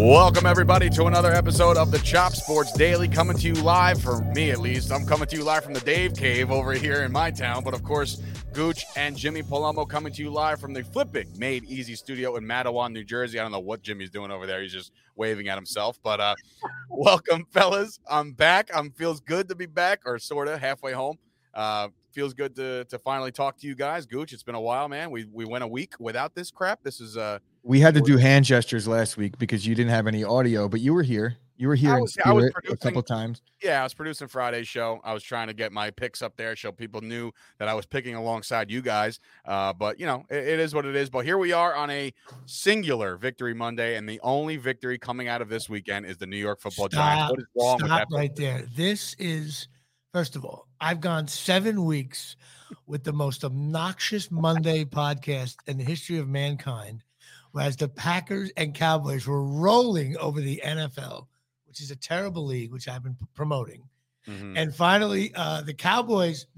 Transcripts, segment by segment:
Welcome, everybody, to another episode of the Chop Sports Daily, coming to you live, for me at least. I'm coming to you live from the Dave Cave over here in my town, but of course, Gooch and Jimmy Palumbo coming to you live from the Flipping Made Easy studio in Matawan, New Jersey. I don't know what Jimmy's doing over there. He's just waving at himself, but welcome, fellas. I'm back. Feels good to be back, or sort of halfway home. Feels good to finally talk to you guys. Gooch, it's been a while, man. We went a week without this crap. This is we had to do hand gestures last week because you didn't have any audio, but you were here. You were here in spirit a couple times. Yeah, I was producing Friday's show. I was trying to get my picks up there so people knew that I was picking alongside you guys. But, you know, it is what it is. But here we are on a singular Victory Monday, and the only victory coming out of this weekend is the New York Football Giants. What is wrong with that? Right there. This is, first of all, I've gone 7 weeks with the most obnoxious Monday podcast in the history of mankind, whereas the Packers and Cowboys were rolling over the NFL, which is a terrible league, which I've been promoting. Mm-hmm. And finally, the Cowboys,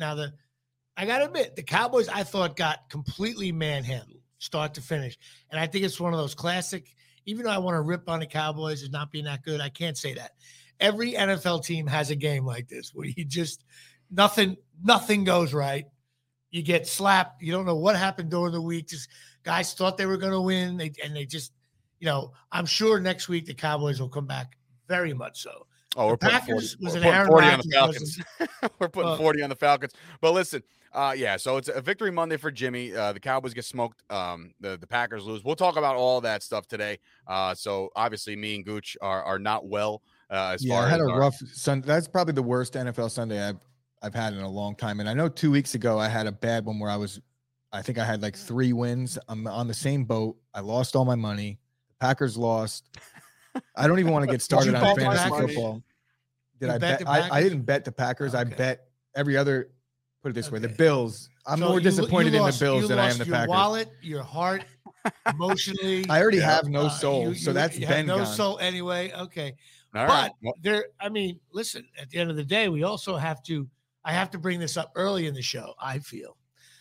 I got to admit, the Cowboys I thought got completely manhandled, start to finish. And I think it's one of those classic, even though I want to rip on the Cowboys as not being that good, I can't say that. Every NFL team has a game like this where you just, nothing goes right. You get slapped. You don't know what happened during the week. Just guys thought they were going to win. They just, I'm sure next week the Cowboys will come back very much so. Oh, we're putting 40 on the Falcons. We're putting 40 on the Falcons. But listen, so it's a victory Monday for Jimmy. The Cowboys get smoked. The Packers lose. We'll talk about all that stuff today. So obviously me and Gooch are not well as far as I had a rough Sunday. That's probably the worst NFL Sunday I've had in a long time. And I know 2 weeks ago I had a bad one where I think I had like 3 wins. I'm on the same boat. I lost all my money. The Packers lost. I don't even want to get started on fantasy football. I didn't bet the Packers. Okay. I bet every other, put it this way, the Bills. I'm more disappointed in the Bills than I am the Packers. Your wallet, your heart, emotionally. I already have no soul, so that's been no gone. Soul anyway. Okay. All but right. Listen, at the end of the day, we also I have to bring this up early in the show, I feel.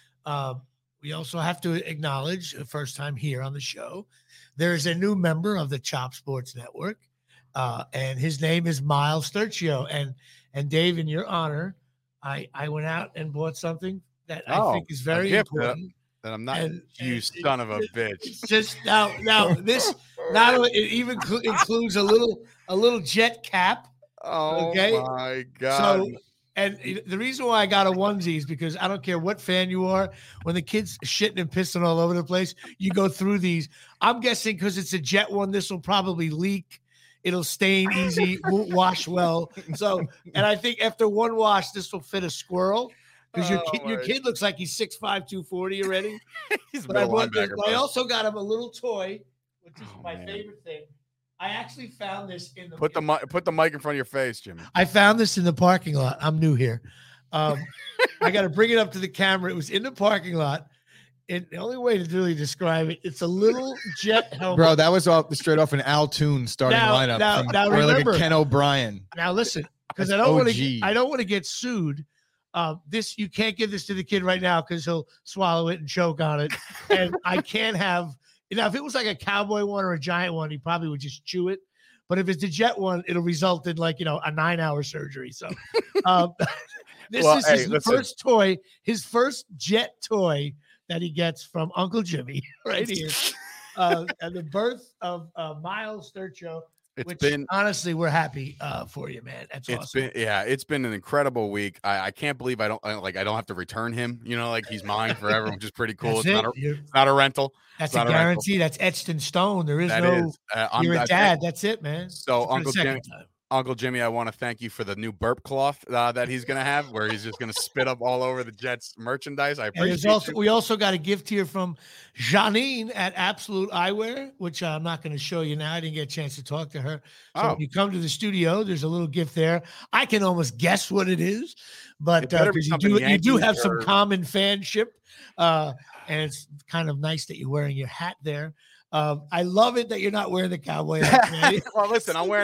We also have to acknowledge, the first time here on the show, there is a new member of the Chop Sports Network, and his name is Miles Sturcio. And Dave, in your honor, I went out and bought something that I think is very important. That I'm not, son of a bitch. Just now this not only, it even includes a little jet cap. Oh, okay? My God. So, and the reason why I got a onesie is because I don't care what fan you are. When the kid's shitting and pissing all over the place, you go through these. I'm guessing because it's a jet one, this will probably leak. It'll stain easy, won't wash well. So, and I think after one wash, this will fit a squirrel because your kid looks like he's 6'5", 240 already. But I also got him a little toy, which is my favorite thing. I actually found this in the put the mic in front of your face, Jimmy. I found this in the parking lot. I'm new here. I got to bring it up to the camera. It was in the parking lot. And the only way to really describe it, it's a little jet helmet. Bro, that was straight off an Al Toon starting lineup. Now remember, like a Ken O'Brien. Now listen, because I don't want to get sued. You can't give this to the kid right now because he'll swallow it and choke on it. And I can't have. Now, if it was like a Cowboy one or a Giant one, he probably would just chew it. But if it's the Jet one, it'll result in a 9-hour surgery. So this is his first toy, his first Jet toy that he gets from Uncle Jimmy right here. And the birth of Miles Sturcio. Honestly, we're happy for you, man. That's awesome. It's been an incredible week. I can't believe I don't have to return him. He's mine forever, which is pretty cool. It's not a rental. That's a guarantee. That's etched in stone. There is you're a dad. That's it, man. So Uncle Jimmy, I want to thank you for the new burp cloth that he's going to have, where he's just going to spit up all over the Jets merchandise. I appreciate it. We also got a gift here from Janine at Absolute Eyewear, which I'm not going to show you now. I didn't get a chance to talk to her. So when you come to the studio, there's a little gift there. I can almost guess what it is, but you do have some common fanship, and it's kind of nice that you're wearing your hat there. I love it that you're not wearing the cowboy hat. Well, listen, I'm wearing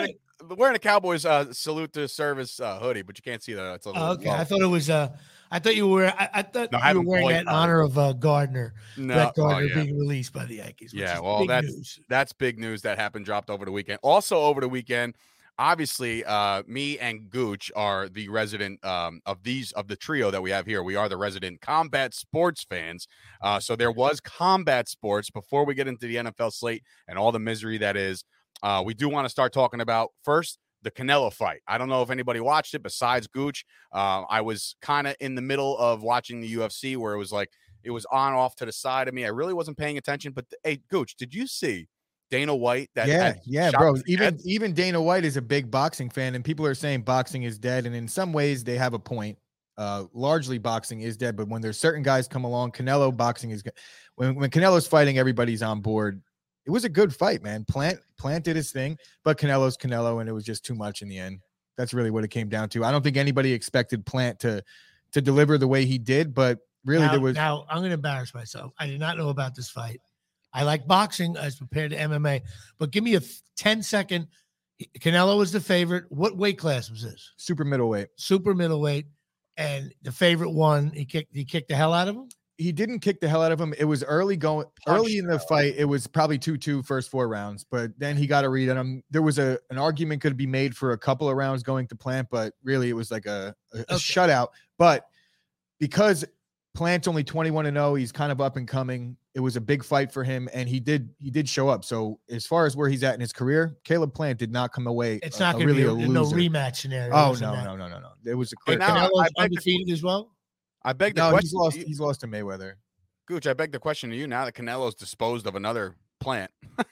wearing a Cowboys salute to service hoodie, but you can't see that. It's a little Okay, low. I thought it was. I thought you were. I thought No, I you were haven't wearing that in honor of Gardner, Brett Gardner being released by the Yankees. Which is big news. That's big news that happened, dropped over the weekend. Also over the weekend, obviously, me and Gooch are the resident of the trio that we have here. We are the resident combat sports fans. So there was combat sports before we get into the NFL slate and all the misery that is. We do want to start talking about first the Canelo fight. I don't know if anybody watched it besides Gooch. I was kind of in the middle of watching the UFC where it was like it was on off to the side of me. I really wasn't paying attention. But hey, Gooch, did you see Dana White? Yeah, bro. Even Dana White is a big boxing fan, and people are saying boxing is dead. And in some ways, they have a point. Largely, boxing is dead. But when there's certain guys come along, Canelo boxing is good. When Canelo's fighting, everybody's on board. It was a good fight, man. Plant did his thing, but Canelo's Canelo, and it was just too much in the end. That's really what it came down to. I don't think anybody expected Plant to deliver the way he did, but really Now I'm going to embarrass myself. I did not know about this fight. I like boxing as compared to MMA, but give me a 10-second. Canelo was the favorite. What weight class was this? Super middleweight. Super middleweight, and the favorite one. He kicked the hell out of him. He didn't kick the hell out of him. It was early in the fight. It was probably 2-2 first 4 rounds, but then he got a read on him. There was an argument could be made for a couple of rounds going to Plant, but really it was like a shutout. But because Plant's only 21-0, he's kind of up and coming. It was a big fight for him, and he did show up. So as far as where he's at in his career, Caleb Plant did not come away. It's not going to be no rematch scenario. Oh no. It was a clear. Canelo's undefeated as well. I beg the question. He's lost to Mayweather. Gooch, I beg the question to you now that Canelo's disposed of another Plant.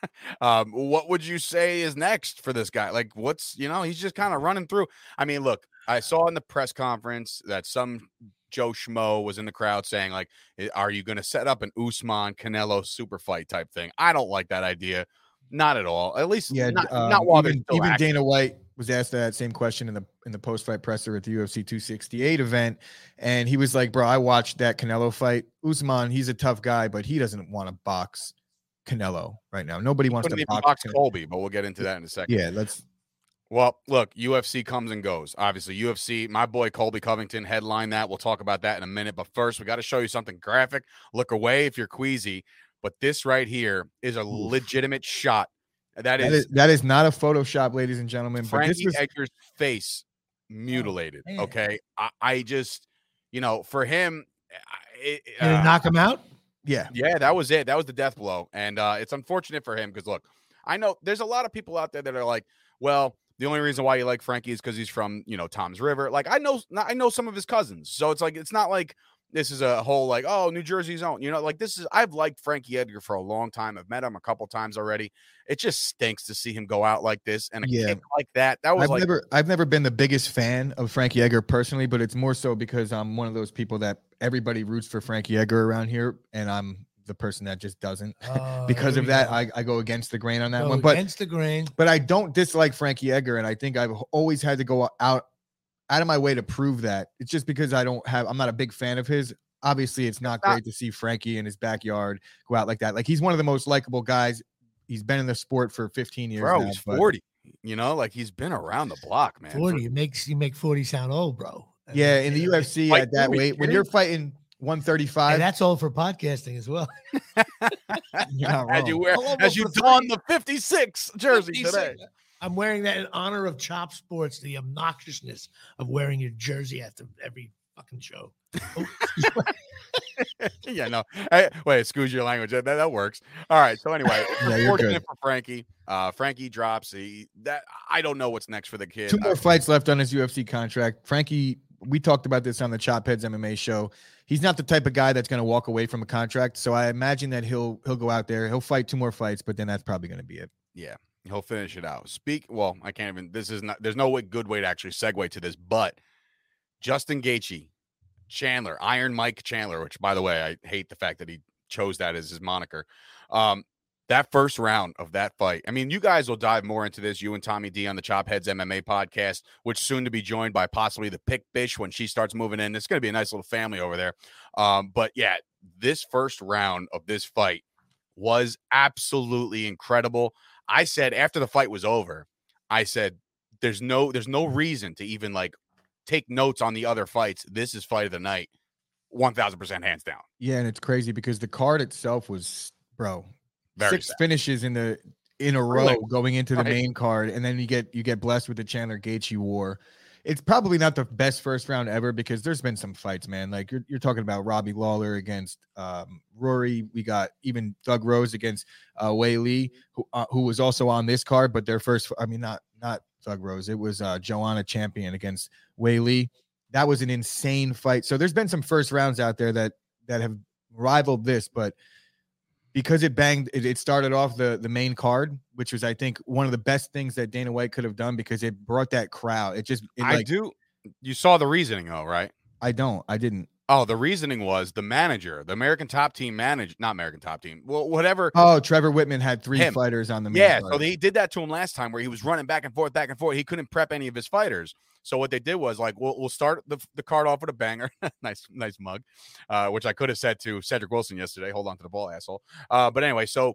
What would you say is next for this guy? Like, he's just kind of running through. I mean, look, I saw in the press conference that some Joe Schmo was in the crowd saying, like, are you going to set up an Usman Canelo super fight type thing? I don't like that idea. Not at all. At least not while even Dana White was asked that same question in the post-fight presser at the UFC 268 event, and he was like, bro, I watched that Canelo fight. Usman, he's a tough guy, but he doesn't want to box Canelo right now. Nobody wants to box Colby, but we'll get into that in a second. Yeah, well, look, UFC comes and goes. Obviously, UFC, my boy Colby Covington headlined that. We'll talk about that in a minute. But first, we got to show you something graphic. Look away if you're queasy. But this right here is a legitimate shot. That is not a Photoshop, ladies and gentlemen. Frankie Edgar's face mutilated. Okay. I just, for him. Did it knock him out? Yeah. Yeah, that was it. That was the death blow. And it's unfortunate for him because, look, I know there's a lot of people out there that are like, well, the only reason why you like Frankie is because he's from, Tom's River. Like, I know some of his cousins. So it's like, it's not like this is a whole like, oh, New Jersey's own, I've liked Frankie Edgar for a long time. I've met him a couple times already. It just stinks to see him go out like this and a kick like that. That was I've never been the biggest fan of Frankie Edgar personally, but it's more so because I'm one of those people that everybody roots for Frankie Edgar around here. And I'm the person that just doesn't. Because of that, I go against the grain on that one. But against the grain. But I don't dislike Frankie Edgar, and I think I've always had to go out of my way to prove that. It's just because I'm not a big fan of his. Obviously, it's not great to see Frankie in his backyard go out like that. Like, he's one of the most likable guys. He's been in the sport for 15 years. Bro, he's 40. Like, he's been around the block, man. 40. You make 40 sound old, bro. Yeah, in the UFC at that weight, when you're fighting 135. And that's all for podcasting as well. As you don the 56 jersey today. I'm wearing that in honor of Chop Sports, the obnoxiousness of wearing your jersey after every fucking show. Yeah, no. Wait, excuse your language. That works. All right. So anyway, unfortunate for Frankie. Frankie drops. I don't know what's next for the kid. 2 more fights left on his UFC contract. Frankie, we talked about this on the Chop Heads MMA show. He's not the type of guy that's going to walk away from a contract. So I imagine that he'll go out there. He'll fight 2 more fights, but then that's probably going to be it. Yeah, he'll finish it out. I can't even. There's no good way to actually segue to this, but Justin Gaethje, Chandler, Iron Mike Chandler, which, by the way, I hate the fact that he chose that as his moniker. That first round of that fight. I mean, you guys will dive more into this, you and Tommy D on the Chop Heads MMA podcast, which soon to be joined by possibly the Pick Bish when she starts moving in. It's going to be a nice little family over there. But yeah, this first round of this fight was absolutely incredible. I said after the fight was over, I said, there's no reason to even like take notes on the other fights. This is fight of the night, 1,000% hands down. Yeah, and it's crazy because the card itself was, bro, Very 6 sad. finishes in a row going into the main card, and then you get blessed with the Chandler Gaethje war. It's probably not the best first round ever because there's been some fights, man. Like you're talking about Robbie Lawler against Rory. We got even Thug Rose against Wei Lee, who was also on this card, but their first, I mean, not Thug Rose. It was Joanna Champion against Wei Lee. That was an insane fight. So there's been some first rounds out there that have rivaled this, but because it started off the main card, which was, I think, one of the best things that Dana White could have done because it brought that crowd. You saw the reasoning though, right? I didn't. Oh, the reasoning was the manager, the American Top Team manager, not American Top Team. Well, whatever. Oh, Trevor Whitman had 3 fighters on the main card. So they did that to him last time where he was running back and forth. He couldn't prep any of his fighters. So what they did was like, we'll start the card off with a banger. nice mug, which I could have said to Cedric Wilson yesterday. Hold on to the ball, asshole. But anyway, so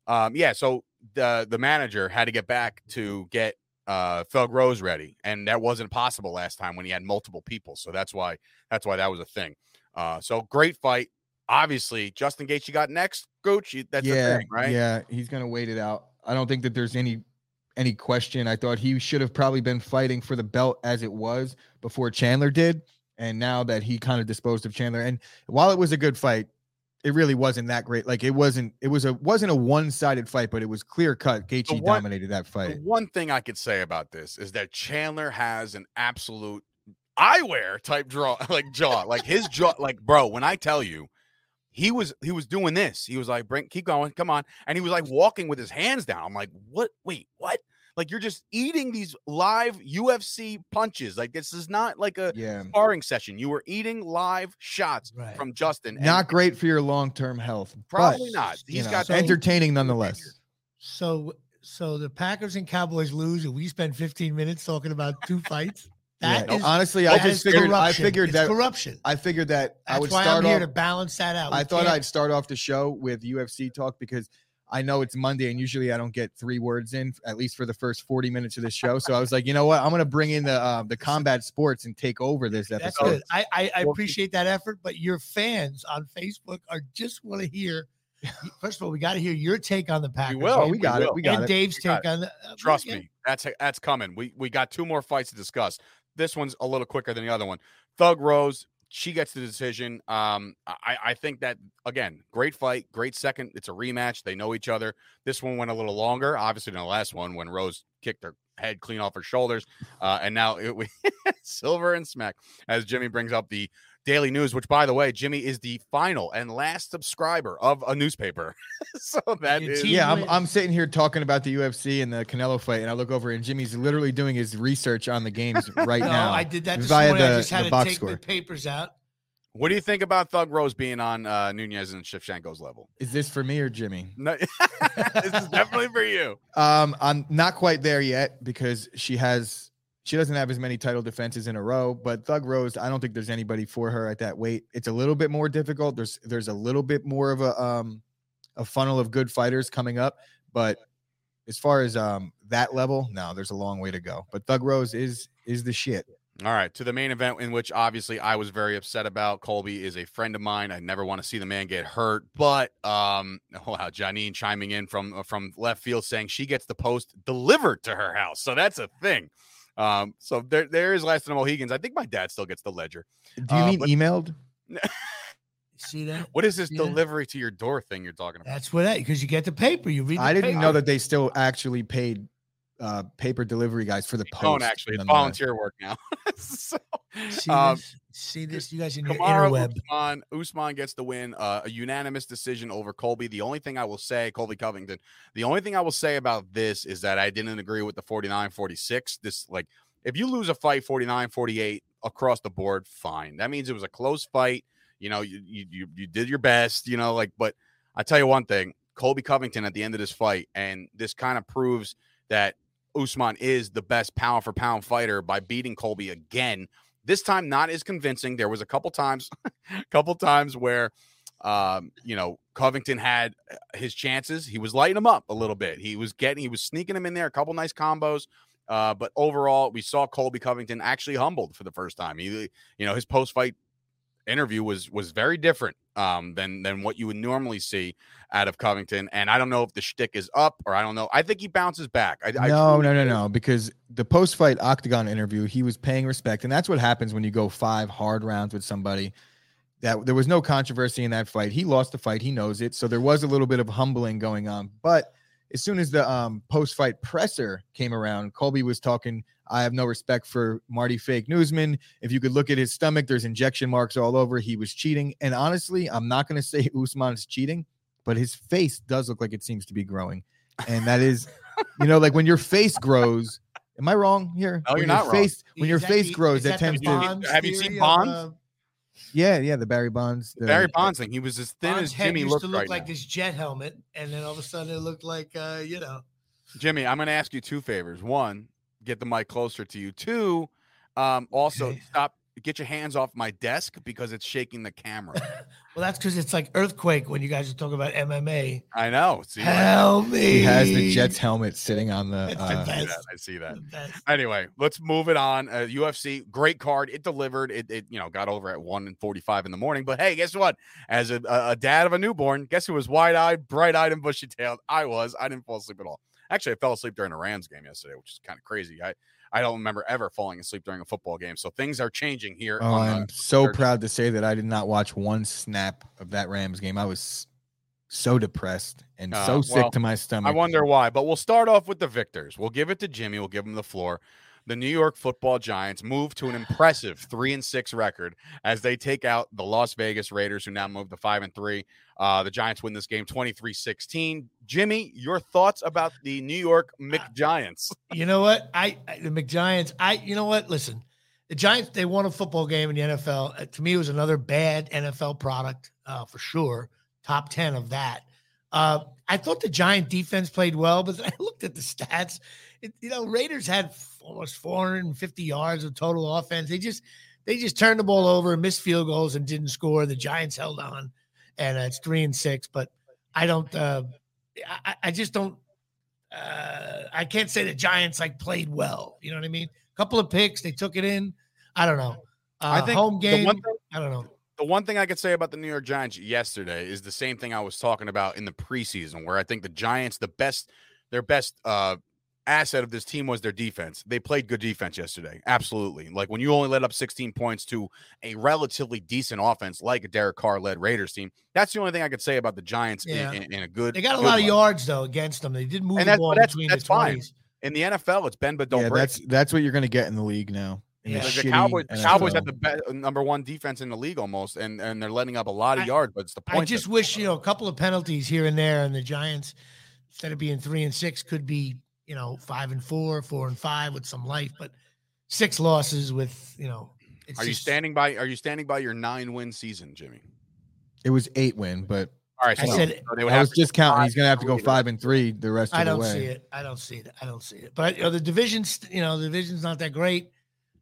the manager had to get back to get Thug Rose ready, and that wasn't possible last time when he had multiple people. So that's why that was a thing. So great fight. Obviously, Justin Gaethje got next. Gooch, that's the thing, right? Yeah, he's gonna wait it out. I don't think that there's any question. I thought he should have probably been fighting for the belt as it was before Chandler did, and now that he kind of disposed of Chandler, and while it was a good fight, it really wasn't that great. Like it wasn't a one-sided fight, but it was clear cut. Gaethje dominated that fight. The one thing I could say about this is that Chandler has an absolute eyewear type jaw, like his jaw, like, bro, when I tell you he was doing this, he was like, keep going, come on. And he was like walking with his hands down. I'm like, what? Wait, what? Like, you're just eating these live UFC punches. Like, this is not like a sparring session. You were eating live shots from Justin. Not great for your long-term health. Probably not. He's got entertaining nonetheless. So the Packers and Cowboys lose, and we spend 15 minutes talking about 2 fights. Honestly, I figured that corruption. I figured that That's I would why start I'm here off to balance that out. I thought I'd start off the show with UFC talk because I know it's Monday and usually I don't get 3 words in, at least for the first 40 minutes of the show. So I was like, you know what? I'm going to bring in the combat sports and take over this episode. That's good. I appreciate that effort, but your fans on Facebook just want to hear. First of all, we got to hear your take on the Packers. We got it. And Dave's take on the. Trust me, that's coming. We got 2 more fights to discuss. This one's a little quicker than the other one. Thug Rose, she gets the decision. I think that, again, great fight, great second. It's a rematch. They know each other. This one went a little longer, obviously, than the last one when Rose kicked her head clean off her shoulders. And now we silver and smack, as Jimmy brings up the Daily News, which, by the way, Jimmy is the final and last subscriber of a newspaper. So that is. Yeah, I'm sitting here talking about the UFC and the Canelo fight, and I look over and Jimmy's literally doing his research on the games right now. I did that this morning. I just had to take the papers out. What do you think about Thug Rose being on Nunes and Shevchenko's level? Is this for me or Jimmy? No, this is definitely for you. I'm not quite there yet because she doesn't have as many title defenses in a row, but Thug Rose, I don't think there's anybody for her at that weight. It's a little bit more difficult. There's a little bit more of a funnel of good fighters coming up, but as far as that level, no, there's a long way to go. But Thug Rose is the shit. All right, to the main event, in which obviously I was very upset about. Colby is a friend of mine. I never want to see the man get hurt. But wow, Janine chiming in from left field saying she gets the post delivered to her house. So that's a thing. So there is Last of the Mohegans. I think my dad still gets the ledger. Do you mean emailed? See that? What is this delivery to your door thing you're talking about? That's what because you get the paper. You read. I didn't know that they still actually paid paper delivery guys for the post. Don't actually. It's volunteer work now. So, see this, you guys in your Kamaru interweb. Usman gets the win, a unanimous decision over Colby. The only thing I will say, Colby Covington, the only thing I will say about this is that I didn't agree with the 49-46. This, like, if you lose a fight 49-48 across the board, fine. That means it was a close fight. You know, you did your best, you know, like, but I tell you one thing, Colby Covington at the end of this fight, and this kind of proves that Usman is the best pound for pound fighter by beating Colby again. This time, not as convincing. There was a couple times where, you know, Covington had his chances. He was lighting him up a little bit. He was sneaking him in there. A couple nice combos. But overall, we saw Colby Covington actually humbled for the first time. His post-fight interview was very different than what you would normally see out of Covington. And I don't know if the shtick is up, or I don't know. I think he bounces back. No. Because the post-fight Octagon interview, he was paying respect. And that's what happens when you go 5 hard rounds with somebody. That there was no controversy in that fight. He lost the fight. He knows it. So there was a little bit of humbling going on. But as soon as the post-fight presser came around, Colby was talking, I have no respect for Marty Fake Newsman. If you could look at his stomach, there's injection marks all over. He was cheating. And honestly, I'm not going to say Usman's cheating, but his face does look like it seems to be growing. And that is, like when your face grows, am I wrong here? No, you're not wrong. When your face grows, that tends to. Have you seen Bonds? Yeah, the Barry Bonds. The Barry Bonds thing. He was as thin Bonds' as Jimmy used looked to look right like now. this jet helmet, and then all of a sudden it looked like, Jimmy, I'm going to ask you 2 favors. 1, get the mic closer to you. 2, also get your hands off my desk because it's shaking the camera. Well, that's because it's like earthquake when you guys are talking about MMA. I know. See, Help me. He has the Jets helmet sitting on the. I see that. Anyway, let's move it on. UFC, great card. It delivered. It got over at 1:45 in the morning. But hey, guess what? As a dad of a newborn, guess who was wide-eyed, bright-eyed, and bushy-tailed? I didn't fall asleep at all. Actually, I fell asleep during a Rams game yesterday, which is kind of crazy. I don't remember ever falling asleep during a football game. So things are changing here. I'm so proud to say that I did not watch one snap of that Rams game. I was so depressed and so sick to my stomach. I wonder why. But we'll start off with the victors. We'll give it to Jimmy. We'll give him the floor. The New York Football Giants move to an impressive 3-6 record as they take out the Las Vegas Raiders, who now move to 5-3. The Giants win this game 23-16. Jimmy, your thoughts about the New York McGiants? You know what? The McGiants, you know what? Listen, the Giants, they won a football game in the NFL. To me, it was another bad NFL product for sure. Top 10 of that. I thought the Giant defense played well, but I looked at the stats. Raiders had almost 450 yards of total offense. They just turned the ball over and missed field goals and didn't score. The Giants held on, and it's 3-6. But I don't. I just don't. I can't say the Giants played well. You know what I mean? A couple of picks, they took it in. I don't know. I think home game. I don't know. The one thing I could say about the New York Giants yesterday is the same thing I was talking about in the preseason, where I think the Giants, their best asset of this team was their defense. They played good defense yesterday. Absolutely. Like when you only let up 16 points to a relatively decent offense like a Derek Carr-led Raiders team, that's the only thing I could say about the Giants in a good. They got a lot of yards though against them. They did move the ball between the 20s. Fine. In the NFL, it's bend but don't break. That's what you're going to get in the league now. Yeah. Like the Cowboys have the number 1 defense in the league almost, and they're letting up a lot of yards, but it's the point. I just wish, a couple of penalties here and there, and the Giants, instead of being 3-6, could be 5-4, 4-5 with some life, but 6 losses with Are you standing by your 9-win season, Jimmy? It was 8-win, but all right. So I was just counting. He's going to have to go 5-3 the rest of the way. I don't see it. But the division's not that great.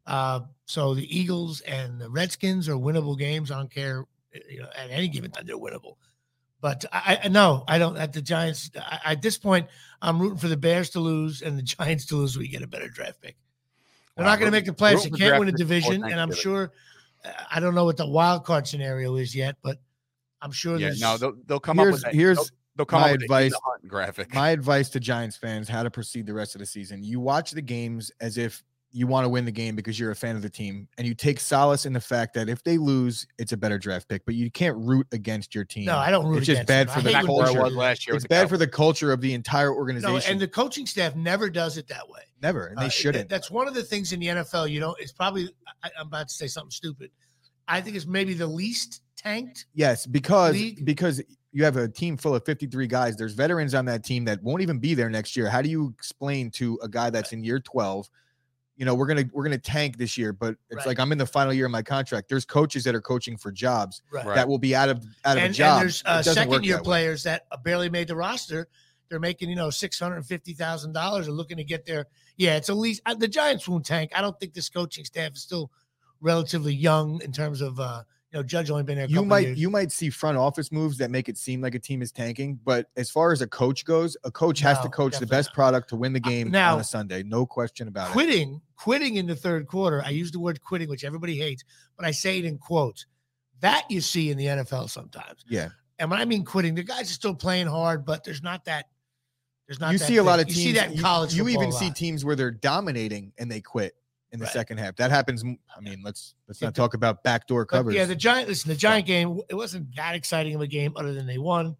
So the Eagles and the Redskins are winnable games. I don't care. At any given time, they're winnable. But I don't. At the Giants, at this point, I'm rooting for the Bears to lose and the Giants to lose. We get a better draft pick. They're not going to make the playoffs. They can't win a division, and I'm sure. I don't know what the wild card scenario is yet, but I'm sure. They'll come up with that. They'll come up with advice. Graphic. My advice to Giants fans: how to proceed the rest of the season. You watch the games as if you want to win the game because you're a fan of the team, and you take solace in the fact that if they lose, it's a better draft pick. But you can't root against your team. No, I don't root. It's just bad for the culture. Last year it's bad for the culture of the entire organization. No, and the coaching staff never does it that way. Never, and they shouldn't. That's one of the things in the NFL. It's probably. I'm about to say something stupid. I think it's maybe the least tanked. Yes, because you have a team full of 53 guys. There's veterans on that team that won't even be there next year. How do you explain to a guy that's in year 12? We're gonna tank this year, but it's like I'm in the final year of my contract. There's coaches that are coaching for jobs that will be out of a job. And there's second-year players that barely made the roster. They're making $650,000 and looking to get there. Yeah, it's at least the Giants won't tank. I don't think this coaching staff is still relatively young in terms of Judge only been there. You might see front office moves that make it seem like a team is tanking, but as far as a coach goes, a coach has to coach the best product to win the game on a Sunday. No question about it. Quitting in the third quarter. I use the word quitting, which everybody hates, but I say it in quotes. That you see in the NFL sometimes. Yeah. And when I mean quitting, the guys are still playing hard, but there's not that. You see a lot of teams. You see that in college. You even see teams where they're dominating and they quit in the second half. That happens. I mean, let's not talk about backdoor covers. Yeah, the Giant game, it wasn't that exciting of a game other than they won.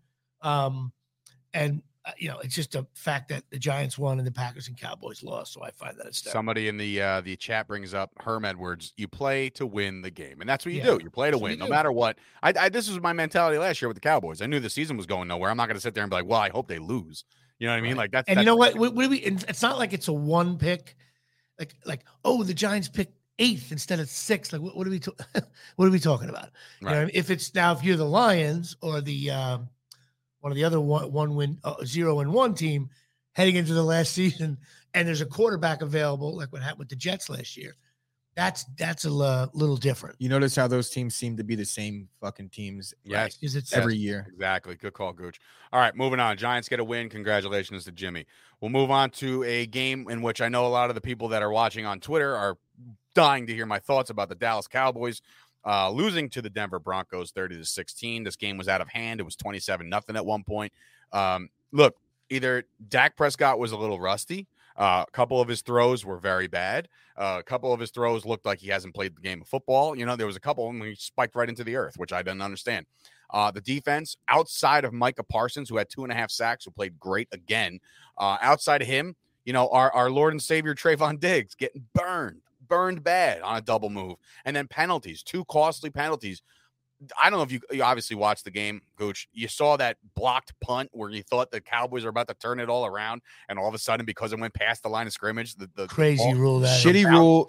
It's just a fact that the Giants won and the Packers and Cowboys lost. So I find that it's somebody in the chat brings up Herm Edwards. You play to win the game, and that's what you do. You play to win, no matter what. This was my mentality last year with the Cowboys. I knew the season was going nowhere. I'm not going to sit there and be like, well, I hope they lose. You know what I mean? Like that's. And you know what? It's not like it's a one pick. Like the Giants picked 8th instead of 6th. Like what are we talking about? Right. You know, if you're the Lions or the one of the other one win 0-1 team heading into the last season, and there's a quarterback available, like what happened with the Jets last year, that's a little different. You notice how those teams seem to be the same fucking teams. Yes, every year. Exactly. Good call, Gooch. All right, moving on. Giants get a win. Congratulations to Jimmy. We'll move on to a game in which I know a lot of the people that are watching on Twitter are dying to hear my thoughts about the Dallas Cowboys losing to the Denver Broncos 30-16. This game was out of hand. It was 27-0 at one point. Look, either Dak Prescott was a little rusty. A couple of his throws were very bad. A couple of his throws looked like he hasn't played the game of football. There was a couple of them he spiked right into the earth, which I didn't understand. The defense, outside of Micah Parsons, who had 2.5 sacks, who played great again. Outside of him, our Lord and Savior Trayvon Diggs getting burned bad on a double move. And then penalties, 2 costly penalties. I don't know if you obviously watched the game, Gooch. You saw that blocked punt where you thought the Cowboys were about to turn it all around, and all of a sudden, because it went past the line of scrimmage, the crazy rule, that shitty rule,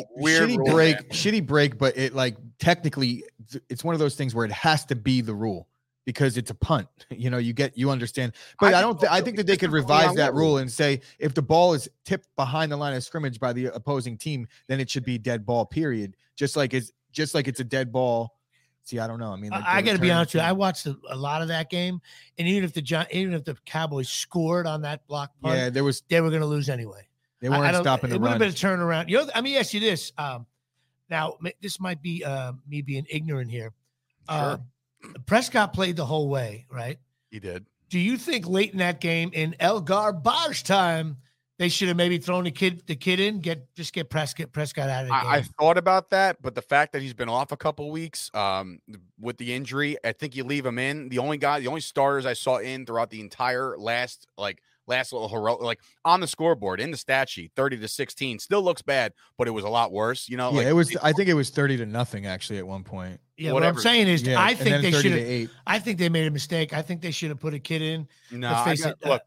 shitty shitty break. But it technically, it's one of those things where it has to be the rule because it's a punt. You understand. But I think that they could revise that rule and say if the ball is tipped behind the line of scrimmage by the opposing team, then it should be dead ball. Period. Just like it's a dead ball. See, I don't know. I mean, I got to be honest with you. I watched a lot of that game, and even if the Cowboys scored on that block punt, they were going to lose anyway. They weren't stopping the run. It would have been a turnaround. Let me ask you this. Now, this might be me being ignorant here. Sure. Prescott played the whole way, right? He did. Do you think late in that game, in El Garbage time, they should have maybe thrown the kid in, get Prescott out of the game? I thought about that, but the fact that he's been off a couple weeks with the injury, I think you leave him in. The only starters I saw in throughout the entire last little heroic, on the scoreboard in the stat sheet, 30-16, still looks bad, but it was a lot worse. It was. I think it was 30-0 actually at one point. Yeah, whatever. What I'm saying is, I think they should have. I think they made a mistake. I think they should have put a kid in. No, look.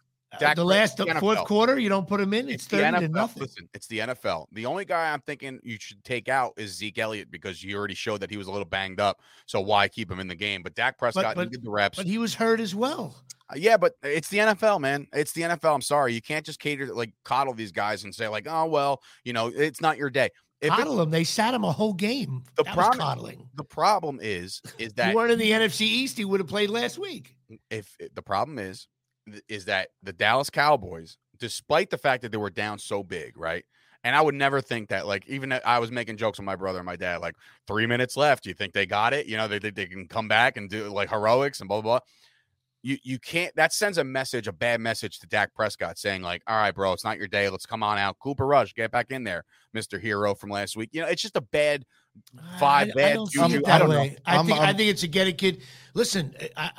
The fourth quarter, you don't put him in. It's 30-0. Listen, it's the NFL. The only guy I'm thinking you should take out is Zeke Elliott because you already showed that he was a little banged up. So why keep him in the game? But Dak Prescott needed the reps. But he was hurt as well. Yeah, but it's the NFL, man. It's the NFL. I'm sorry. You can't just coddle these guys and say oh, well, it's not your day. Coddle him. They sat him a whole game. Was coddling. The problem is that you weren't in the NFC East. He would have played last week. The problem is that the Dallas Cowboys, despite the fact that they were down so big, right? And I would never think that, even I was making jokes with my brother and my dad, 3 minutes left. You think they got it? They can come back and do heroics and blah, blah, blah. You can't, that sends a bad message to Dak Prescott saying all right, bro, it's not your day. Let's come on out. Cooper Rush, get back in there, Mr. Hero from last week. It's just a bad vibe. I don't see it that way. I think it's a get it kid. Listen,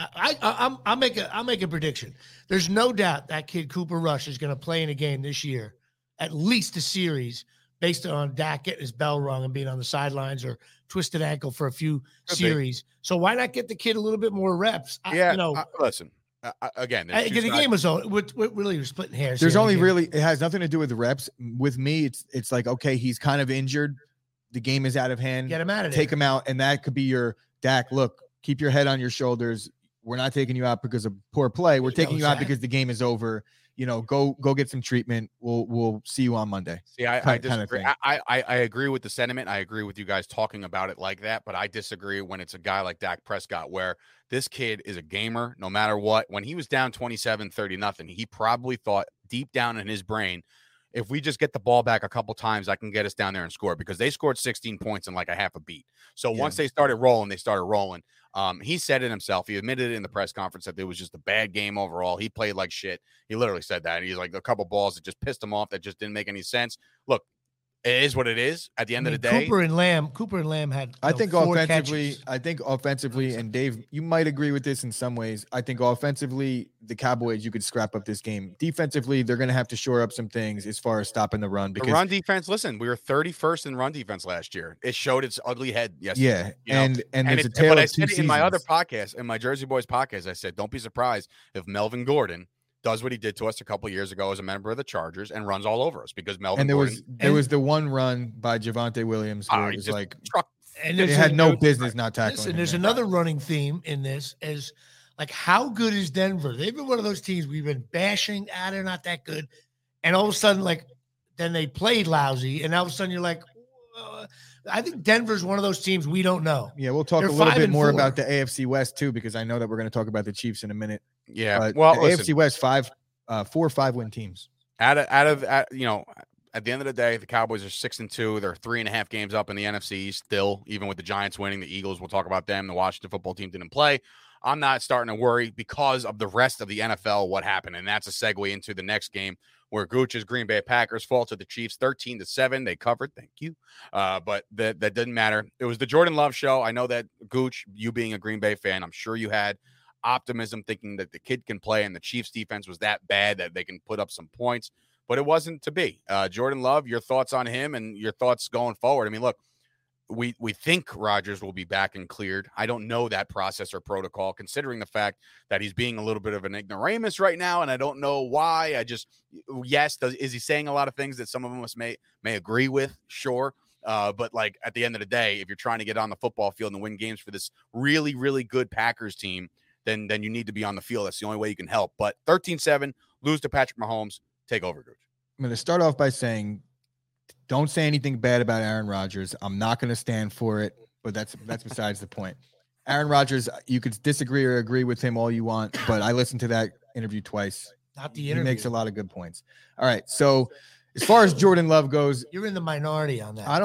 I'll make a prediction. There's no doubt that kid Cooper Rush is going to play in a game this year, at least a series, based on Dak getting his bell rung and being on the sidelines or twisted ankle for a few series. So why not get the kid a little bit more reps? Listen. Again, the game was over. We're really splitting hairs. There's only really, it has nothing to do with the reps. With me, it's okay, he's kind of injured. The game is out of hand. Get him out of there. Take him out, and that could be your Dak. Look, keep your head on your shoulders. We're not taking you out because of poor play. We're taking you out because the game is over. go get some treatment. We'll see you on Monday. See, I kind of disagree. thing. I agree with the sentiment. I agree with you guys talking about it like that, but I disagree when it's a guy like Dak Prescott, where this kid is a gamer no matter what. When he was down 27-30-0, he probably thought deep down in his brain, if we just get the ball back a couple times, I can get us down there and score, because they scored 16 points in like a half a beat. So once they started rolling, they started rolling. He said it himself. He admitted it in the press conference that it was just a bad game overall. He played like shit. He literally said that. He's like, a couple balls that just pissed him off, that just didn't make any sense. Look, it is what it is. At the end of the day, Cooper and Lamb had. I think 4 offensively, catches. and Dave, you might agree with this in some ways. I think offensively, the Cowboys, you could scrap up this game. Defensively, they're going to have to shore up some things as far as stopping the run. Because the run defense, listen, we were 31st in run defense last year. It showed its ugly head yesterday. Yeah, and there's a tale but of I said two it in my other seasons. podcast, in my Jersey Boys podcast, I said, don't be surprised if Melvin Gordon does what he did to us a couple of years ago as a member of the Chargers and runs all over us, because Melvin And Gordon, there was the one run by Javonte Williams where it was like truck. And they had no business not tackling. Listen, him there's there. another running theme in this, is like, how good is Denver? They've been one of those teams we've been bashing. They're not that good. And all of a sudden, like, then they played lousy. And all of a sudden you're like, I think Denver's one of those teams we don't know. Yeah, we'll talk They're a little 5 bit and more 4. about the AFC West too, because I know that we're going to talk about the Chiefs in a minute. Yeah. But Well, the listen, AFC West 4 or 5 win teams. at the end of the day, the Cowboys are 6-2. They're 3.5 games up in the NFC still, even with the Giants winning. The Eagles, we'll talk about them. The Washington football team didn't play. I'm not starting to worry because of the rest of the NFL, what happened. And that's a segue into the next game, where Gooch's Green Bay Packers fall to the Chiefs 13-7. They covered. Thank you. But that didn't matter. It was the Jordan Love show. I know that, Gooch, you being a Green Bay fan, I'm sure you had optimism thinking that the kid can play and the Chiefs defense was that bad that they can put up some points, but it wasn't to be. Jordan Love, your thoughts on him and your thoughts going forward? I mean, look, we think Rodgers will be back and cleared. I don't know that process or protocol, considering the fact that he's being a little bit of an ignoramus right now, and I don't know why. Is he saying a lot of things that some of us may agree with? Sure. But like, at the end of the day, if you're trying to get on the football field and win games for this really, really good Packers team, then you need to be on the field. That's the only way you can help. But 13-7, lose to Patrick Mahomes, take over, Gooch. I'm going to start off by saying, don't say anything bad about Aaron Rodgers. I'm not going to stand for it, but that's besides the point. Aaron Rodgers, you could disagree or agree with him all you want, but I listened to that interview twice. Not the He interview. makes a lot of good points. All right, so as far as Jordan Love goes, You're in the minority on that.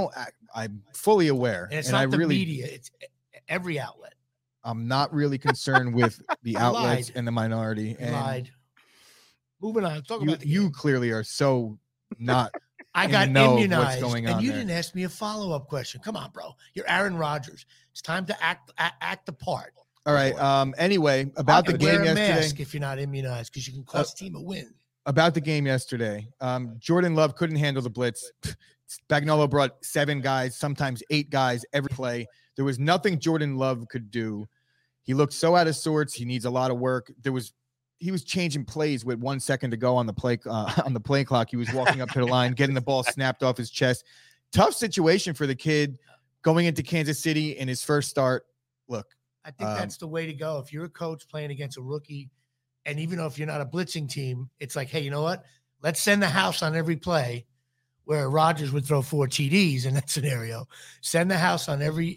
I'm fully aware, And it's and not I the really, media. It's every outlet. I'm not really concerned with the outlets lied. and the minority. You And lied. Moving on. Talk you, about the you game. clearly are so not. I in got the know of immunized, what's going and on you there. didn't ask me a follow-up question. Come on, bro. You're Aaron Rodgers. It's time to act the part. All right. Anyway, about the game wear a yesterday. mask if you're not immunized, because you can cost the team a win. About the game yesterday, Jordan Love couldn't handle the blitz. Spagnuolo brought 7 guys, sometimes 8 guys every play. There was nothing Jordan Love could do. He looked so out of sorts. He needs a lot of work. He was changing plays with 1 second to go on the play clock. He was walking up to the line, getting the ball snapped off his chest. Tough situation for the kid going into Kansas City in his first start. Look, I think that's the way to go. If you're a coach playing against a rookie, and even though if you're not a blitzing team, it's like, hey, you know what? Let's send the house on every play, where Rodgers would throw 4 TDs in that scenario. Send the house on every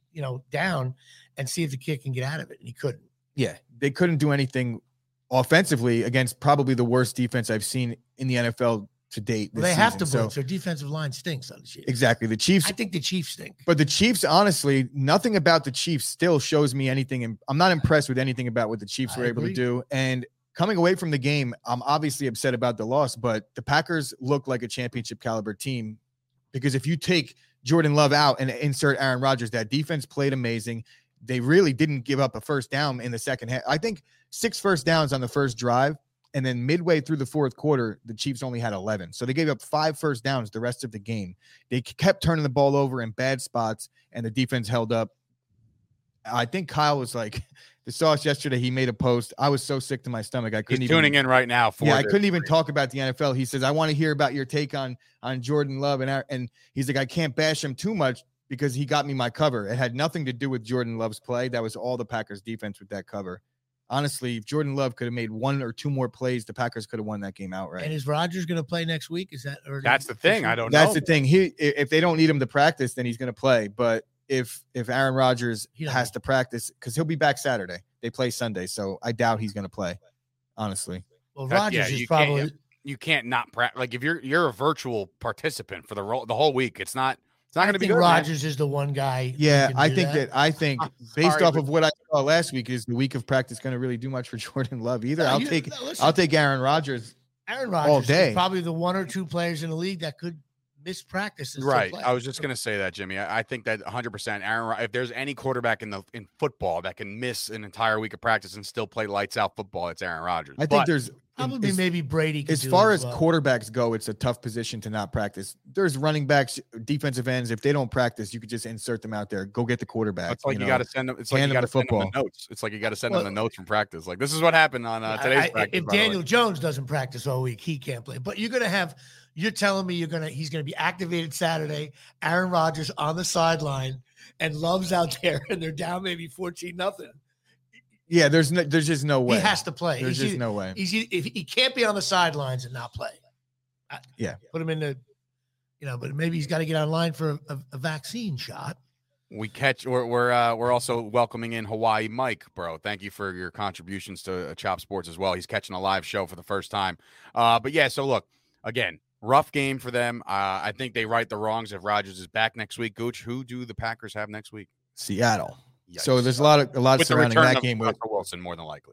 down and see if the kid can get out of it. And he couldn't. yeah, they couldn't do anything offensively against probably the worst defense I've seen in the NFL to date. Well, this they have to season. blitz. Their defensive line stinks on the Chiefs. Exactly. The Chiefs, I think the Chiefs stink. but the Chiefs, honestly, nothing about the Chiefs still shows me anything. And I'm not impressed with anything about what the Chiefs I were able to agree. do. And coming away from the game, I'm obviously upset about the loss, but the Packers look like a championship caliber team, because if you take Jordan Love out and insert Aaron Rodgers, that defense played amazing. They really didn't give up a first down in the second half. I think 6 first downs on the first drive. And then midway through the fourth quarter, the Chiefs only had 11. So they gave up 5 first downs the rest of the game. They kept turning the ball over in bad spots, and the defense held up. I think Kyle was like, the sauce yesterday, he made a post. I was so sick to my stomach. I couldn't He's even tuning in right now. I couldn't even talk about the NFL. He says, I want to hear about your take on Jordan Love. And he's like, I can't bash him too much because he got me my cover. It had nothing to do with Jordan Love's play. That was all the Packers defense with that cover. honestly, if Jordan Love could have made 1 or 2 more plays, the Packers could have won that game outright. And is Rodgers going to play next week? Is that already? That's the thing. I don't know. That's the thing. If they don't need him to practice, then he's going to play. But if Aaron Rodgers has to practice, because he'll be back Saturday, they play Sunday, so I doubt he's going to play. Honestly, well, Rodgers is probably. You can't not practice. Like if you're a virtual participant for the whole week, it's not going to be good. Rodgers is the one guy. Yeah, I think based off of what I saw last week, is the week of practice going to really do much for Jordan Love either? I'll take Aaron Rodgers. Aaron Rodgers all day. Is probably the 1 or 2 players in the league that could miss practice. Right. I was just going to say that, Jimmy. I think that 100%. Aaron, if there's any quarterback in football that can miss an entire week of practice and still play lights out football, it's Aaron Rodgers. I think there's probably maybe Brady. As far as quarterbacks go, it's a tough position to not practice. There's running backs, defensive ends. If they don't practice, you could just insert them out there. Go get the quarterback. It's like you got to send them. It's like you got to send them the notes. It's like you got to send them the notes from practice. Like this is what happened on today's practice. If Daniel Jones doesn't practice all week, he can't play. But you're telling me he's gonna be activated Saturday. Aaron Rodgers on the sideline and Love's out there, and they're down maybe 14-0. Yeah, there's just no way he has to play. There's just no way. If he can't be on the sidelines and not play. Put him in the, but maybe he's got to get online for a vaccine shot. We're also welcoming in Hawaii Mike, bro. Thank you for your contributions to Chop Sports as well. He's catching a live show for the first time. But yeah, so look, again, rough game for them. I think they right the wrongs if Rodgers is back next week. Gooch, who do the Packers have next week? Seattle. Yikes. So there's a lot surrounding that game with Wilson, more than likely.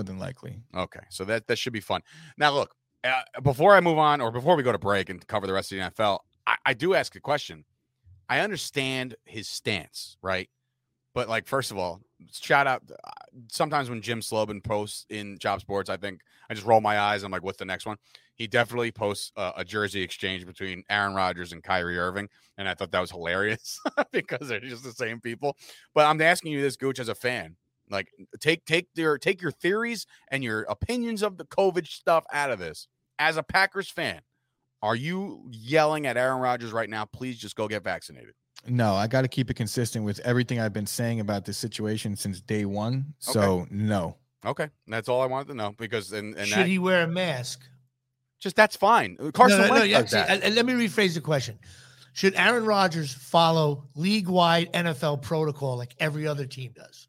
Okay, so that should be fun. Now, look, before I move on, or before we go to break and cover the rest of the NFL, I do ask a question. I understand his stance, right? But like, first of all, shout out. Sometimes when Jim Slobin posts in Chop Sports, I think I just roll my eyes. I'm like, what's the next one? He definitely posts a jersey exchange between Aaron Rodgers and Kyrie Irving, and I thought that was hilarious because they're just the same people. But I'm asking you this, Gooch, as a fan, like take your theories and your opinions of the COVID stuff out of this. As a Packers fan, are you yelling at Aaron Rodgers right now? Please just go get vaccinated. No, I got to keep it consistent with everything I've been saying about this situation since day one. So no. Okay, that's all I wanted to know because should he wear a mask? Just that's fine. Carson Wentz does that. And let me rephrase the question. Should Aaron Rodgers follow league-wide NFL protocol like every other team does?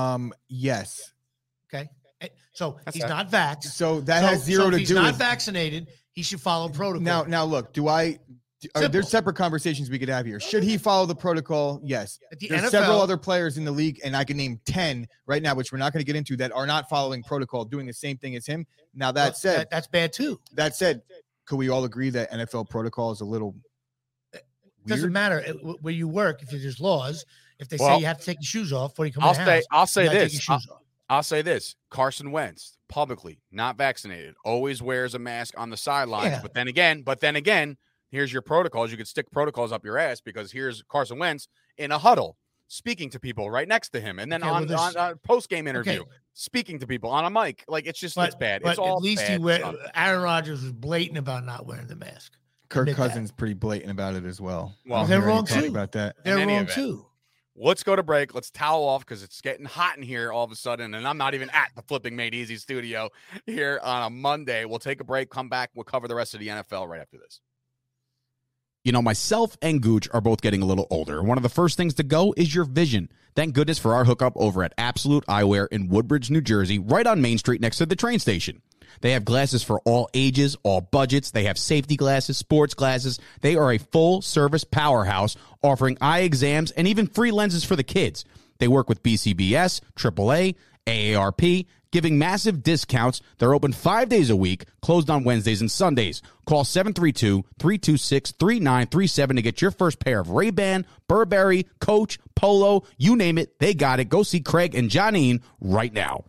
Yes. Okay. So he's not vaxxed. So that has zero to do with. He's not vaccinated. He should follow protocol. Now look, there's separate conversations we could have here. Should he follow the protocol? Yes. There's several other players in the league, and I can name 10 right now, which we're not going to get into, that are not following protocol, doing the same thing as him. Now, that's bad too. That said, could we all agree that NFL protocol is a little weird? Doesn't matter where you work. If there's laws, if they say you have to take your shoes off before you come in the house, I'll say this. Carson Wentz, publicly not vaccinated, always wears a mask on the sidelines. Yeah. But then again, here's your protocols. You could stick protocols up your ass because here's Carson Wentz in a huddle speaking to people right next to him. And then on a post-game interview, speaking to people on a mic. Like, it's just it's bad. But it's all at least bad. Aaron Rodgers was blatant about not wearing the mask. Kirk Cousins pretty blatant about it as well. Well, they're wrong too. About that. They're wrong too. Let's go to break. Let's towel off because it's getting hot in here all of a sudden. And I'm not even at the Flipping Made Easy studio here on a Monday. We'll take a break, come back. We'll cover the rest of the NFL right after this. You know, myself and Gooch are both getting a little older. One of the first things to go is your vision. Thank goodness for our hookup over at Absolute Eyewear in Woodbridge, New Jersey, right on Main Street next to the train station. They have glasses for all ages, all budgets. They have safety glasses, sports glasses. They are a full-service powerhouse offering eye exams and even free lenses for the kids. They work with BCBS, AAA, AARP, giving massive discounts. They're open 5 days a week, closed on Wednesdays and Sundays. Call 732-326-3937 to get your first pair of Ray-Ban, Burberry, Coach, Polo, you name it, they got it. Go see Craig and Johnine right now.